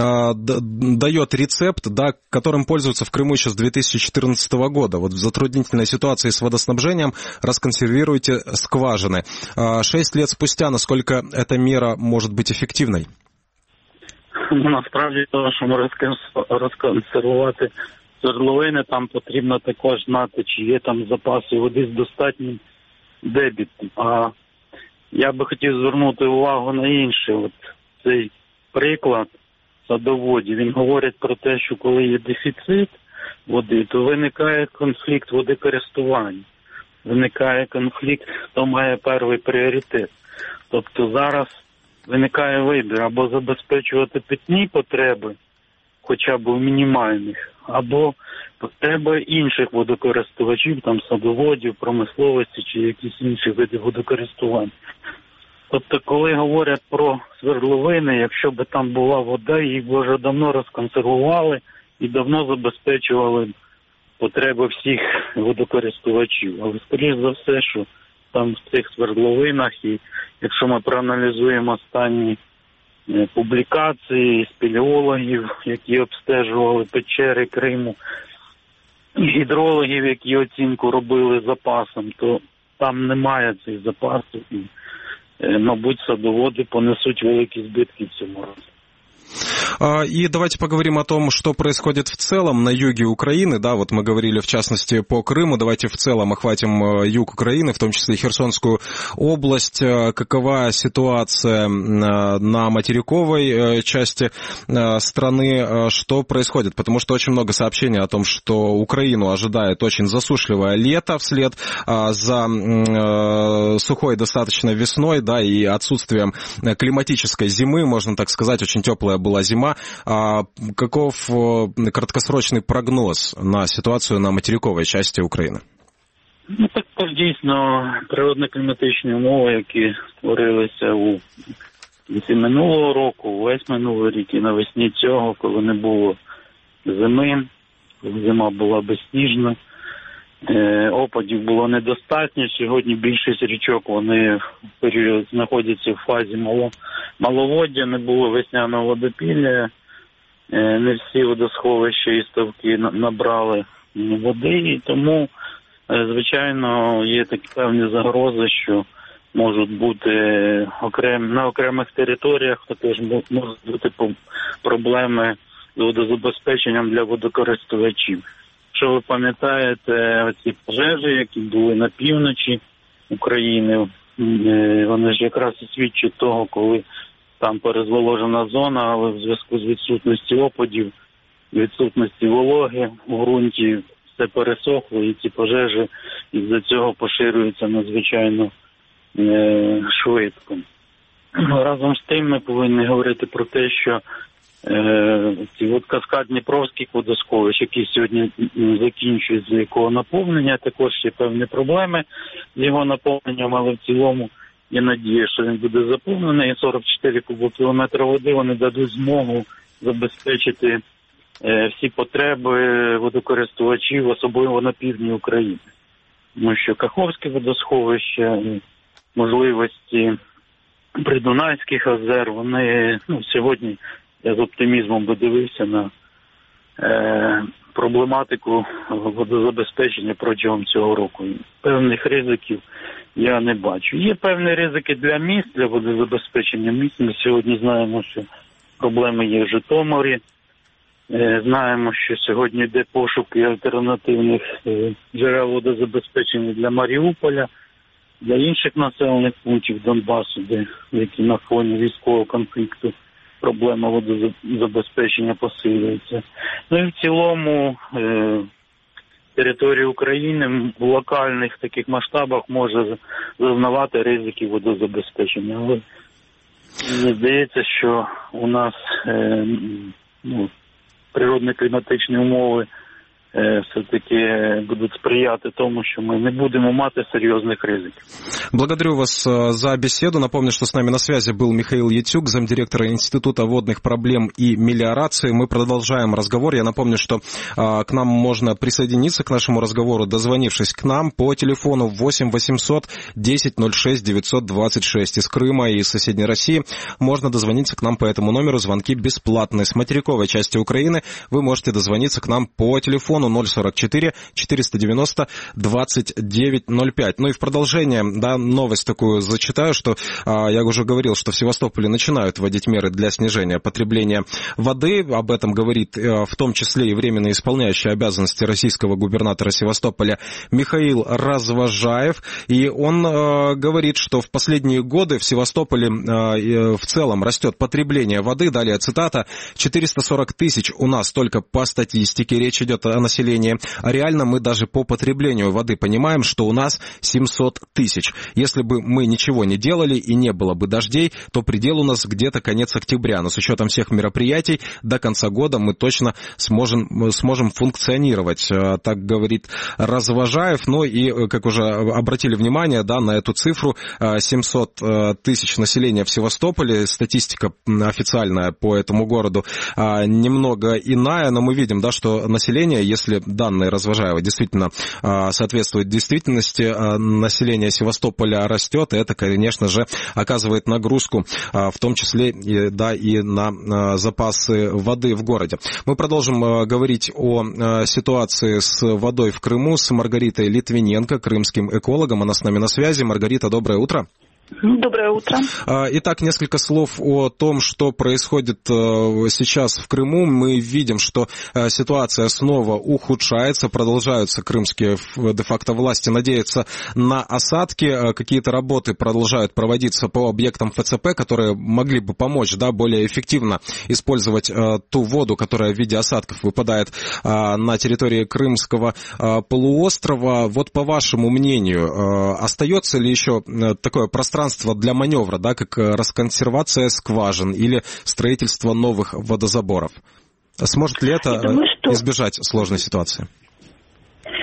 S2: дает рецепт, да, которым пользуются в Крыму еще с 2014 года. Вот в затруднительной ситуации с водоснабжением расконсервируйте скважины. 6 лет спустя, насколько эта мера может быть эффективной?
S5: Насправді того, щоб розконсервувати свердловини, там потрібно також знати, чи є там запаси води з достатнім дебітом. А я би хотів звернути увагу на інше. От цей приклад садоводів, він говорить про те, що коли є дефіцит води, то виникає конфлікт водокористування. Виникає конфлікт, хто має перший пріоритет. Тобто зараз виникає вибір або забезпечувати питні потреби, хоча б мінімальних, або потреби інших водокористувачів, там садоводів, промисловості чи якісь інші види водокористування. Тобто, коли говорять про свердловини, якщо б там була вода, їх б вже давно розконсервували і давно забезпечували потреби всіх водокористувачів. Але, скоріш за все, що там в цих свердловинах, і якщо ми проаналізуємо останні публікації спелеологів, які обстежували печери Криму, гідрологів, які оцінку робили запасом, то там немає цих запасів і, мабуть, садоводи понесуть великі збитки в цьому році.
S2: И давайте поговорим о том, что происходит в целом на юге Украины. Да, вот мы говорили в частности по Крыму. Давайте в целом охватим юг Украины, в том числе и Херсонскую область. Какова ситуация на материковой части страны? Что происходит? Потому что очень много сообщений о том, что Украину ожидает очень засушливое лето вслед за сухой достаточно весной, да, и отсутствием климатической зимы, можно так сказать, очень теплая была зима. Каков краткосрочний прогноз на ситуацію на материковій частині України?
S5: Ну, так дійсно, природно-кліматичні умови, які створилися у кінці минулого року, весь минулий рік і навесні цього, коли не було зими, коли зима була безсніжна, опадів було недостатньо. Сьогодні більшість річок, вони в період знаходяться в фазі маловоддя, не було весняного водопілля, не всі водосховища і ставки набрали води, і тому, звичайно, є такі певні загрози, що можуть бути на окремих територіях, також можуть бути проблеми з водозабезпеченням для водокористувачів. Якщо ви пам'ятаєте, ці пожежі, які були на півночі України, вони ж якраз і свідчать того, коли там перезволожена зона, але в зв'язку з відсутністю опадів, відсутності вологи у ґрунті, все пересохло, і ці пожежі із-за цього поширюються надзвичайно швидко. Разом з тим ми повинні говорити про те, що ці каскад Дніпровських водосховищ, які сьогодні закінчують, з якого наповнення, також є певні проблеми з його наповненням, але в цілому є надія, що він буде заповнений, і 44 кубокілометри води вони дадуть змогу забезпечити всі потреби водокористувачів, особливо на півдні України. Тому що Каховське водосховище, можливості Придунайських озер, вони сьогодні, я з оптимізмом подивився на проблематику водозабезпечення протягом цього року. Певних ризиків я не бачу. Є певні ризики для міст, для водозабезпечення міст. Ми сьогодні знаємо, що проблеми є в Житомирі. Знаємо, що сьогодні йде пошуки альтернативних джерел водозабезпечення для Маріуполя, для інших населених пунктів Донбасу, які на фоні військового конфлікту проблема водозабезпечення посилюється. Ну і в цілому територія України в локальних таких масштабах може зазнавати ризики водозабезпечення. Але мені здається, що у нас природно-кліматичні умови все-таки будут сприяти тому, что мы не будем мати серьезных ризиков.
S2: Благодарю вас за беседу. Напомню, что с нами на связи был Михаил Яцюк, замдиректора Института водных проблем и мелиорации. Мы продолжаем разговор. Я напомню, что к нам можно присоединиться к нашему разговору, дозвонившись к нам по телефону 8 800 10 06 926 из Крыма и из соседней России. Можно дозвониться к нам по этому номеру. Звонки бесплатные. С материковой части Украины вы можете дозвониться к нам по телефону 044 490 2905. Ну и в продолжение, новость такую зачитаю, что я уже говорил, что в Севастополе начинают вводить меры для снижения потребления воды. Об этом говорит в том числе и временно исполняющий обязанности российского губернатора Севастополя Михаил Развожаев. И он говорит, что в последние годы в Севастополе в целом растет потребление воды. Далее цитата: 440 тысяч у нас только по статистике, речь идет о населении, а реально мы даже по потреблению воды понимаем, что у нас 700 тысяч. Если бы мы ничего не делали и не было бы дождей, то предел у нас где-то конец октября. Но с учетом всех мероприятий до конца года мы точно сможем функционировать, так говорит Развожаев. Ну и, как уже обратили внимание, на эту цифру, 700 тысяч населения в Севастополе, статистика официальная по этому городу немного иная, но мы видим, что население, если данные Развожаева действительно соответствуют действительности, население Севастополя растет, и это, конечно же, оказывает нагрузку, в том числе и на запасы воды в городе. Мы продолжим говорить о ситуации с водой в Крыму с Маргаритой Литвиненко, крымским экологом. Она с нами на связи. Маргарита, доброе утро.
S7: Доброе утро.
S2: Итак, несколько слов о том, что происходит сейчас в Крыму. Мы видим, что ситуация снова ухудшается, продолжаются крымские де-факто власти надеяться на осадки. Какие-то работы продолжают проводиться по объектам ФЦП, которые могли бы помочь более эффективно использовать ту воду, которая в виде осадков выпадает на территории Крымского полуострова. Вот по вашему мнению, остается ли еще такое пространство для маневра, как расконсервация скважин или строительство новых водозаборов? Сможет ли это избежать сложной ситуации?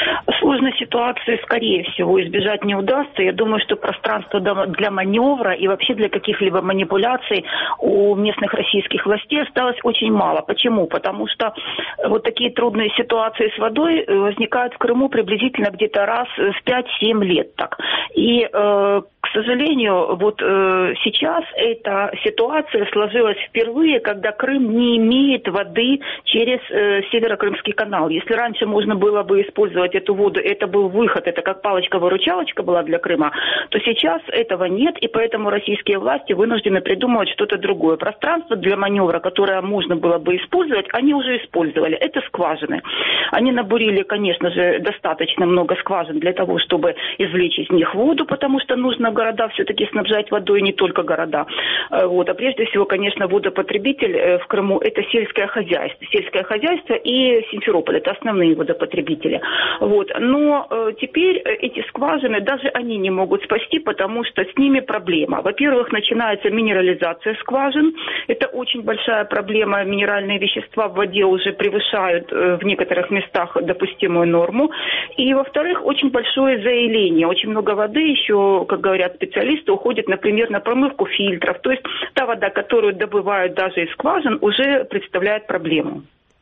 S7: Сложной ситуации, скорее всего, избежать не удастся. Я думаю, что пространство для маневра и вообще для каких-либо манипуляций у местных российских властей осталось очень мало. Почему? Потому что вот такие трудные ситуации с водой возникают в Крыму приблизительно где-то раз в 5-7 лет так. И, к сожалению, вот сейчас эта ситуация сложилась впервые, когда Крым не имеет воды через Северокрымский канал. Если раньше можно было бы использовать эту воду, это был выход, это как палочка-выручалочка была для Крыма, то сейчас этого нет, и поэтому российские власти вынуждены придумывать что-то другое. Пространство для маневра, которое можно было бы использовать, они уже использовали. Это скважины. Они набурили, конечно же, достаточно много скважин для того, чтобы извлечь из них воду, потому что нужно города все-таки снабжать водой, не только города. Вот. А прежде всего, конечно, водопотребитель в Крыму – это сельское хозяйство. Сельское хозяйство и Симферополь – это основные водопотребители. Вот. Но теперь эти скважины, даже они не могут спасти, потому что с ними проблема. Во-первых, начинается минерализация скважин. Это очень большая проблема. Минеральные вещества в воде уже превышают в некоторых местах допустимую норму. И, во-вторых, очень большое заиление. Очень много воды еще, как говорят специалисты, уходит, например, на промывку фильтров. То есть та вода, которую добывают даже из скважин, уже представляет проблему.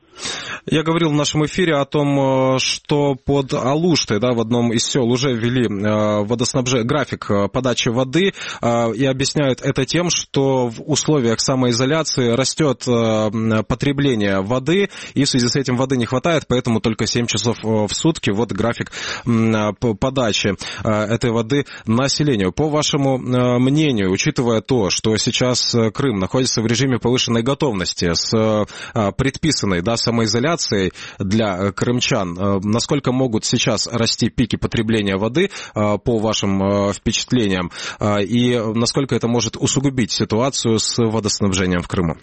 S2: Я говорил в нашем эфире о том, что под Алуштой, да, в одном из сел уже ввели график подачи воды и объясняют это тем, что в условиях самоизоляции растет потребление воды, и в связи с этим воды не хватает, поэтому только 7 часов в сутки вот график подачи этой воды населению. По вашему мнению, учитывая то, что сейчас Крым находится в режиме повышенной готовности с предписанной, да, самоизоляцией для крымчан, насколько могут сейчас расти пики потребления воды, по вашим впечатлениям, и насколько это может усугубить ситуацию с водоснабжением в Крыму?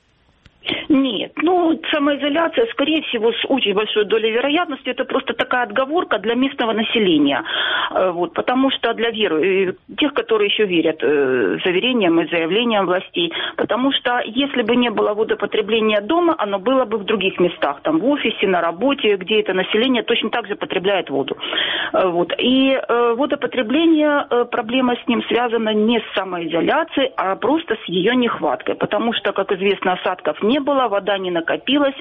S7: Нет, самоизоляция, скорее всего, с очень большой долей вероятности, это просто такая отговорка для местного населения. Вот, потому что для тех, которые еще верят заверениям и заявлениям властей. Потому что если бы не было водопотребления дома, оно было бы в других местах, там в офисе, на работе, где это население точно так же потребляет воду. Вот. И водопотребление, проблема с ним связана не с самоизоляцией, а просто с ее нехваткой. Потому что, как известно, осадков не было, вода не накопилась.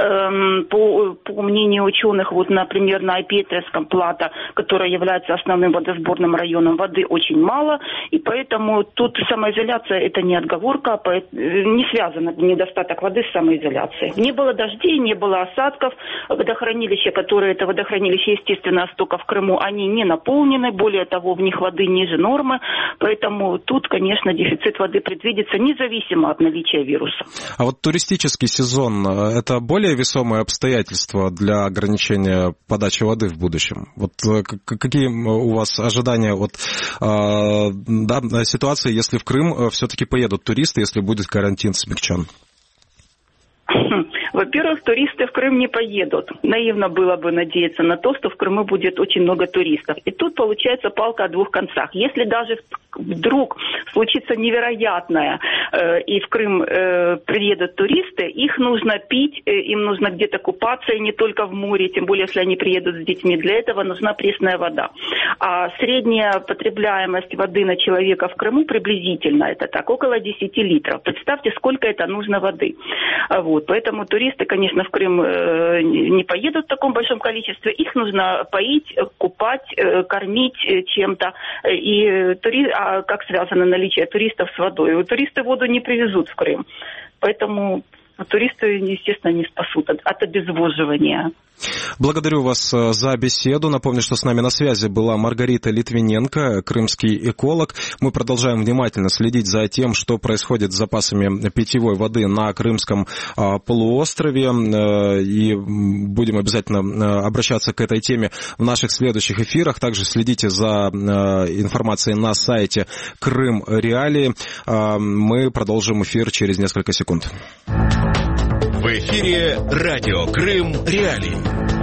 S7: По мнению ученых, вот, например, на Айпетревском плато, которое является основным водосборным районом, воды очень мало, и поэтому тут самоизоляция – это не отговорка, не связано недостаток воды с самоизоляцией. Не было дождей, не было осадков, водохранилища, это водохранилища, естественно, стока в Крыму, они не наполнены, более того, в них воды ниже нормы, поэтому тут, конечно, дефицит воды предвидится независимо от наличия вируса.
S2: А вот туристический сезон – это более весомое обстоятельство для ограничения подачи воды в будущем? Вот какие у вас ожидания от ситуации, если в Крым все-таки поедут туристы, если будет карантин смягчен?
S7: Во-первых, туристы в Крым не поедут. Наивно было бы надеяться на то, что в Крыму будет очень много туристов. И тут получается палка о двух концах. Если даже вдруг случится невероятное, и в Крым приедут туристы, их нужно пить, им нужно где-то купаться, и не только в море, тем более, если они приедут с детьми. Для этого нужна пресная вода. А средняя потребляемость воды на человека в Крыму приблизительно, это так, около 10 литров. Представьте, сколько это нужно воды. Вот. Поэтому туристы, конечно, в Крым не поедут в таком большом количестве. Их нужно поить, купать, кормить чем-то. И как связано наличие туристов с водой? Туристы воду не привезут в Крым. Поэтому туристы, естественно, не спасут от обезвоживания.
S2: Благодарю вас за беседу. Напомню, что с нами на связи была Маргарита Литвиненко, крымский эколог. Мы продолжаем внимательно следить за тем, что происходит с запасами питьевой воды на Крымском полуострове. И будем обязательно обращаться к этой теме в наших следующих эфирах. Также следите за информацией на сайте Крым Реалии. Мы продолжим эфир через несколько секунд.
S1: В эфире радио Крым Реалии.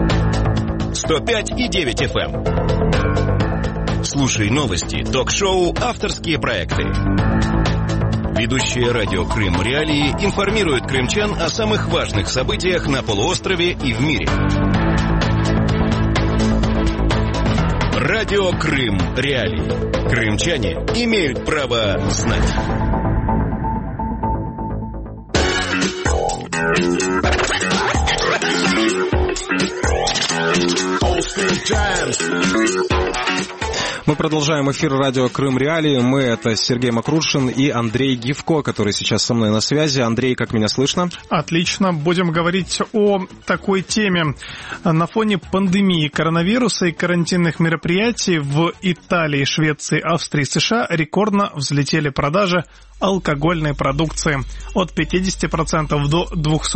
S1: 105,9 FM. Слушай новости, ток-шоу, авторские проекты. Ведущие радио Крым Реалии информируют крымчан о самых важных событиях на полуострове и в мире. Радио Крым Реалии. Крымчане имеют право знать.
S2: Мы продолжаем эфир радио Крым Реалии. Мы — это Сергей Макрушин и Андрей Гивко, который сейчас со мной на связи. Андрей, как меня слышно?
S3: Отлично. Будем говорить о такой теме. На фоне пандемии коронавируса и карантинных мероприятий в Италии, Швеции, Австрии, США рекордно взлетели продажи алкогольной продукции от 50% до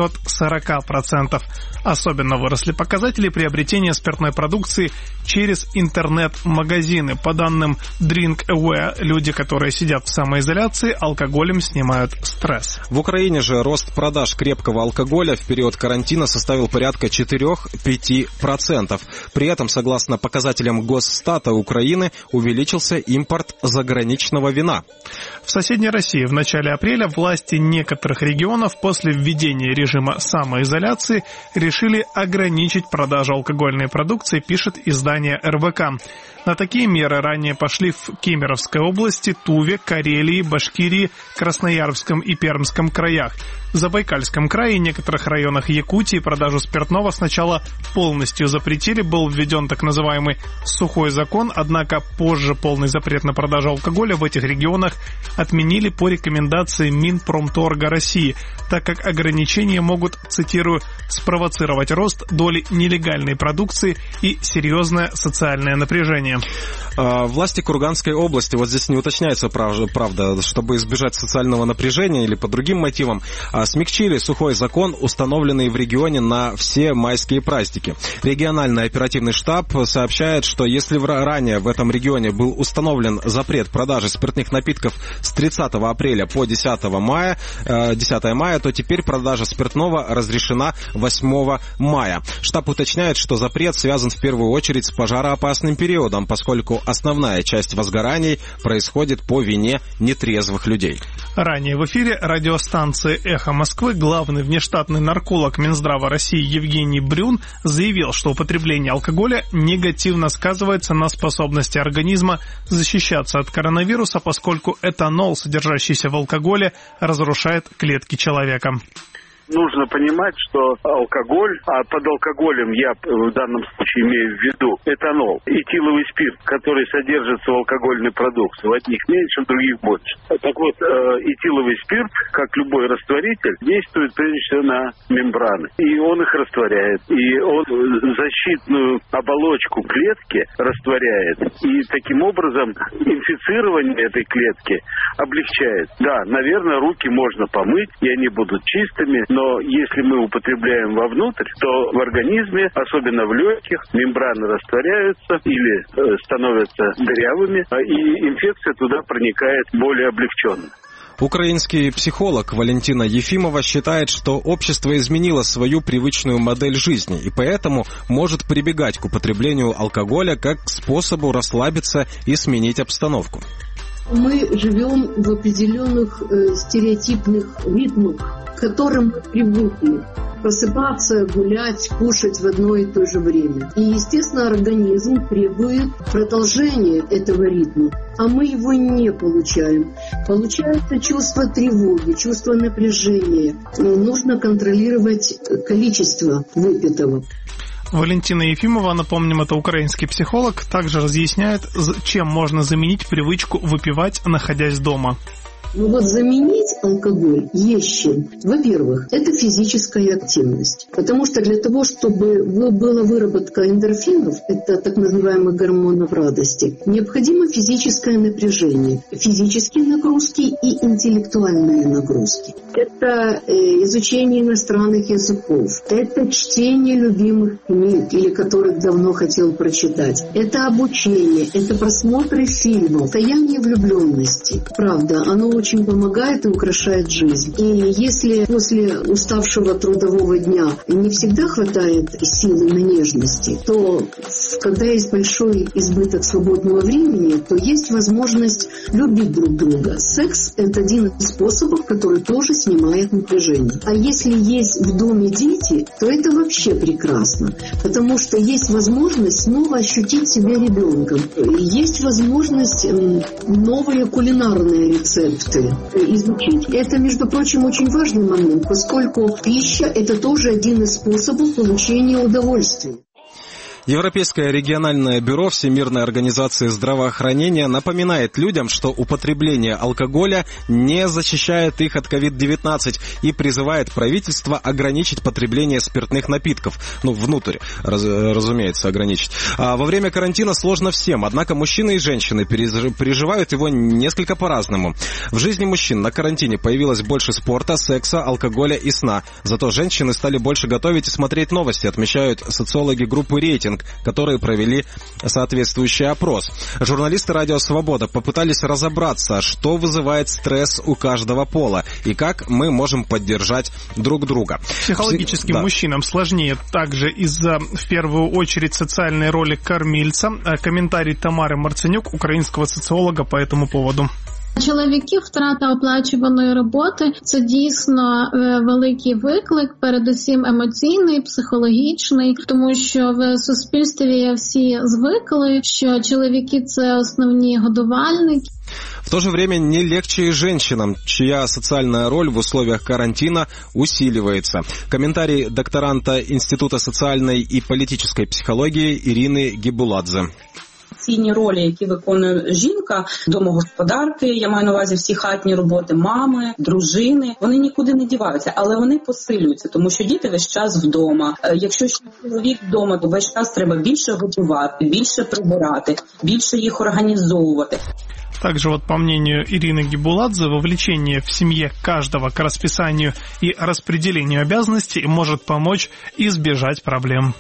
S3: 240%. Особенно выросли показатели приобретения спиртной продукции через интернет-магазины. По данным DrinkAware, люди, которые сидят в самоизоляции, алкоголем снимают стресс.
S2: В Украине же рост продаж крепкого алкоголя в период карантина составил порядка 4-5%. При этом, согласно показателям Госстата Украины, увеличился импорт заграничного вина.
S3: В соседней России в начале апреля власти некоторых регионов после введения режима самоизоляции решили ограничить продажу алкогольной продукции, пишет издание РБК. На такие меры ранее пошли в Кемеровской области, Туве, Карелии, Башкирии, Красноярском и Пермском краях. В Забайкальском крае и некоторых районах Якутии продажу спиртного сначала полностью запретили, был введен так называемый сухой закон, однако позже полный запрет на продажу алкоголя в этих регионах отменили по рекомендации Минпромторга России, так как ограничения могут, цитирую, спровоцировать рост доли нелегальной продукции и серьезное социальное напряжение.
S2: Власти Курганской области, вот здесь не уточняется, правда, чтобы избежать социального напряжения или по другим мотивам, смягчили сухой закон, установленный в регионе на все майские праздники. Региональный оперативный штаб сообщает, что если ранее в этом регионе был установлен запрет продажи спиртных напитков с 30 апреля по 10 мая, то теперь продажа спиртного разрешена 8 мая. Штаб уточняет, что запрет связан в первую очередь с пожароопасным периодом, поскольку основная часть возгораний происходит по вине нетрезвых людей.
S3: Ранее в эфире радиостанции «Эхо Москвы» главный внештатный нарколог Минздрава России Евгений Брюн заявил, что употребление алкоголя негативно сказывается на способности организма защищаться от коронавируса, поскольку этанол, содержащийся в алкоголе, разрушает клетки человека.
S8: Нужно понимать, что алкоголь, а под алкоголем я в данном случае имею в виду этанол, этиловый спирт, который содержится в алкогольной продукции. В одних меньше, в других больше. Так вот, этиловый спирт, как любой растворитель, действует прежде всего на мембраны. И он их растворяет. И он защитную оболочку клетки растворяет. И таким образом инфицирование этой клетки облегчает. Да, наверное, руки можно помыть, и они будут чистыми, но если мы употребляем вовнутрь, то в организме, особенно в легких, мембраны растворяются или становятся дырявыми, и инфекция туда проникает более облегченно.
S2: Украинский психолог Валентина Ефимова считает, что общество изменило свою привычную модель жизни и поэтому может прибегать к употреблению алкоголя как к способу расслабиться и сменить обстановку.
S9: Мы живем в определенных стереотипных ритмах, к которым мы привыкли. Просыпаться, гулять, кушать в одно и то же время. И, естественно, организм требует продолжения этого ритма, а мы его не получаем. Получается чувство тревоги, чувство напряжения. Нужно контролировать количество выпитого.
S3: Валентина Ефимова, напомним, это украинский психолог, также разъясняет, чем можно заменить привычку выпивать, находясь дома.
S9: Ну вот заменить алкоголь есть чем. Во-первых, это физическая активность. Потому что для того, чтобы была выработка эндорфинов, это так называемых гормонов радости, необходимо физическое напряжение. Физические нагрузки и интеллектуальные нагрузки. Это изучение иностранных языков. Это чтение любимых книг, или которых давно хотел прочитать. Это обучение, это просмотры фильмов. Состояние влюбленности. Правда, оно очень помогает и украшает жизнь. И если после уставшего трудового дня не всегда хватает силы на нежности, то когда есть большой избыток свободного времени, то есть возможность любить друг друга. Секс – это один из способов, который тоже снимает напряжение. А если есть в доме дети, то это вообще прекрасно, потому что есть возможность снова ощутить себя ребенком. Есть возможность новые кулинарные рецепты изучить. Это, между прочим, очень важный момент, поскольку пища – это тоже один из способов получения удовольствия.
S2: Европейское региональное бюро Всемирной организации здравоохранения напоминает людям, что употребление алкоголя не защищает их от COVID-19 и призывает правительство ограничить потребление спиртных напитков. Внутрь, разумеется, ограничить. Во время карантина сложно всем, однако мужчины и женщины переживают его несколько по-разному. В жизни мужчин на карантине появилось больше спорта, секса, алкоголя и сна. Зато женщины стали больше готовить и смотреть новости, отмечают социологи группы «Рейтинг», которые провели соответствующий опрос. Журналисты «Радио Свобода» попытались разобраться, что вызывает стресс у каждого пола и как мы можем поддержать друг друга.
S3: Психологически мужчинам сложнее также из-за, в первую очередь, социальной роли кормильца. Комментарий Тамари Марценюк, українського соціолога, по этому поводу.
S10: Чоловіки, втрата оплачуваної роботи – це дійсно великий виклик, передусім емоційний, психологічний, тому що в суспільстві всі звикли, що чоловіки – це основні годувальники.
S2: В то же время не легче и женщинам, чья социальная роль в условиях карантина усиливается. Комментарий докторанта Института социальной и политической психологии Ирины Гибуладзе.
S11: Цінні ролі, які виконує жінка, домогосподарки, я маю на увазі всі хатні роботи, мами, дружини, вони нікуди не діваються, але вони посилюються, тому що діти весь час вдома. Якщо чоловік вдома, то весь час треба більше готувати, більше прибирати, більше їх організовувати.
S3: Также по мнению Ирины Гибуладзе, вовлечение в семье каждого к расписанию и распределению обязанностей может помочь избежать проблем.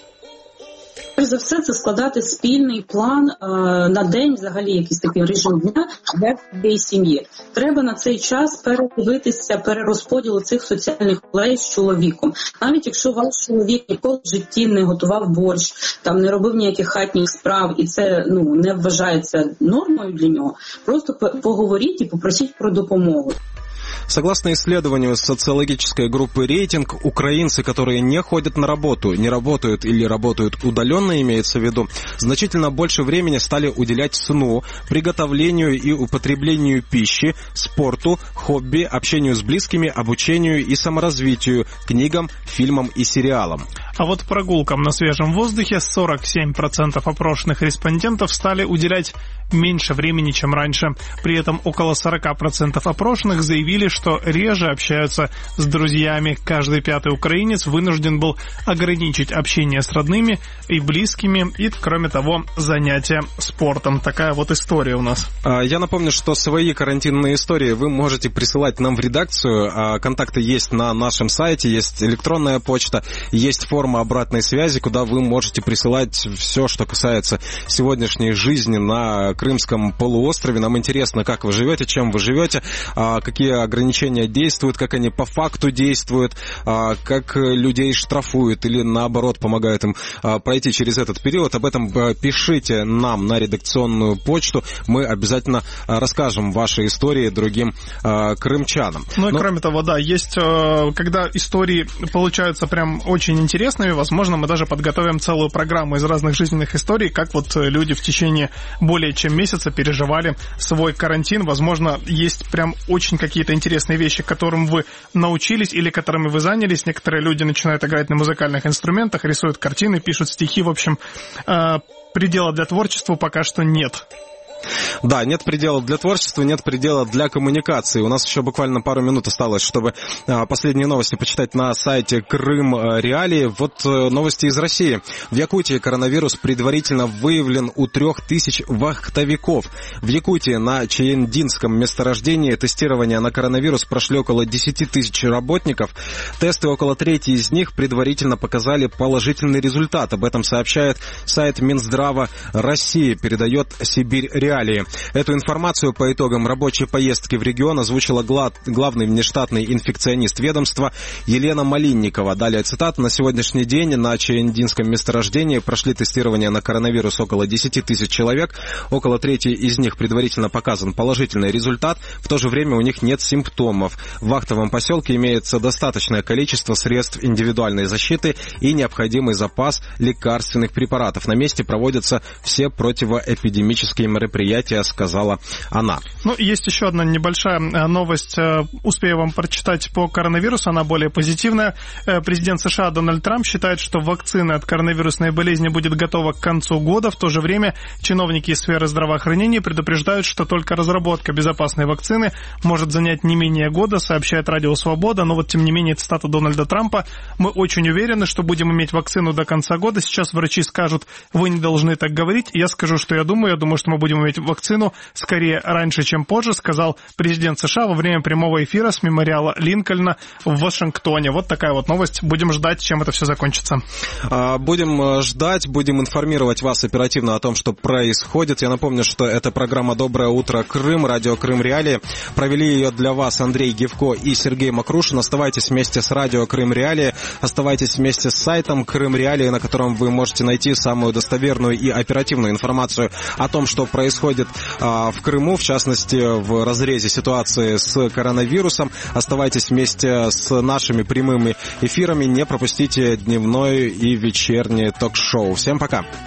S11: Перш за все, це складати спільний план на день, взагалі якийсь такий режим дня для своєї сім'ї. Треба на цей час передивитися перерозподілу цих соціальних ролей з чоловіком. Навіть якщо ваш чоловік ніколи в житті не готував борщ, там не робив ніяких хатніх справ, і це не вважається нормою для нього, просто поговоріть і попросіть про допомогу.
S2: Согласно исследованию социологической группы «Рейтинг», украинцы, которые не ходят на работу, не работают или работают удаленно, имеется в виду, значительно больше времени стали уделять сну, приготовлению и употреблению пищи, спорту, хобби, общению с близкими, обучению и саморазвитию, книгам, фильмам и сериалам.
S3: А прогулкам на свежем воздухе 47% опрошенных респондентов стали уделять меньше времени, чем раньше. При этом около 40% опрошенных заявили, что реже общаются с друзьями. Каждый пятый украинец вынужден был ограничить общение с родными и близкими и, кроме того, занятия спортом. Такая история у нас.
S2: Я напомню, что свои карантинные истории вы можете присылать нам в редакцию. Контакты есть на нашем сайте, есть электронная почта, есть форма обратной связи, куда вы можете присылать все, что касается сегодняшней жизни на Крымском полуострове. Нам интересно, как вы живете, чем вы живете, какие ограничения действуют, как они по факту действуют, как людей штрафуют или наоборот помогают им пройти через этот период. Об этом пишите нам на редакционную почту. Мы обязательно расскажем ваши истории другим крымчанам.
S3: Кроме того, есть, когда истории получаются прям очень интересными, возможно, мы даже подготовим целую программу из разных жизненных историй, как люди в течение более чем месяца переживали свой карантин. Возможно, есть прям очень какие-то интересные вещи, которым вы научились или которыми вы занялись. Некоторые люди начинают играть на музыкальных инструментах, рисуют картины, пишут стихи. В общем, предела для творчества пока что нет.
S2: Да, нет предела для творчества, нет предела для коммуникации. У нас еще буквально пару минут осталось, чтобы последние новости почитать на сайте Крым Реалии. Новости из России. В Якутии коронавирус предварительно выявлен у 3000 вахтовиков. В Якутии на Чаендинском месторождении тестирование на коронавирус прошли около 10 тысяч работников. Тесты около трети из них предварительно показали положительный результат. Об этом сообщает сайт Минздрава России, передает Сибирь Реалии. Эту информацию по итогам рабочей поездки в регион озвучила главный внештатный инфекционист ведомства Елена Малинникова. Далее цитата. На сегодняшний день на Чаяндинском месторождении прошли тестирование на коронавирус около 10 тысяч человек. Около трети из них предварительно показан положительный результат. В то же время у них нет симптомов. В вахтовом поселке имеется достаточное количество средств индивидуальной защиты и необходимый запас лекарственных препаратов. На месте проводятся все противоэпидемические мероприятия, сказала она.
S3: Ну, есть еще одна небольшая новость. Успею вам прочитать по коронавирусу. Она более позитивная. Президент США Дональд Трамп считает, что вакцина от коронавирусной болезни будет готова к концу года. В то же время чиновники из сферы здравоохранения предупреждают, что только разработка безопасной вакцины может занять не менее года, сообщает Радио Свобода. Но вот, тем не менее, цитата Дональда Трампа. Мы очень уверены, что будем иметь вакцину до конца года. Сейчас врачи скажут, вы не должны так говорить. Я скажу, что я думаю. Я думаю, что мы будем иметь вакцину скорее раньше, чем позже, сказал президент США во время прямого эфира с мемориала Линкольна в Вашингтоне. Вот такая вот новость. Будем ждать, чем это все закончится.
S2: Будем ждать, будем информировать вас оперативно о том, что происходит. Я напомню, что это программа «Доброе утро, Крым», радио «Крым Реалии». Провели ее для вас Андрей Гевко и Сергей Макрушин. Оставайтесь вместе с радио «Крым Реалии». Оставайтесь вместе с сайтом «Крым Реалии», на котором вы можете найти самую достоверную и оперативную информацию о том, что происходит в Крыму, в частности, в разрезе ситуации с коронавирусом. Оставайтесь вместе с нашими прямыми эфирами. Не пропустите дневное и вечернее ток-шоу. Всем пока!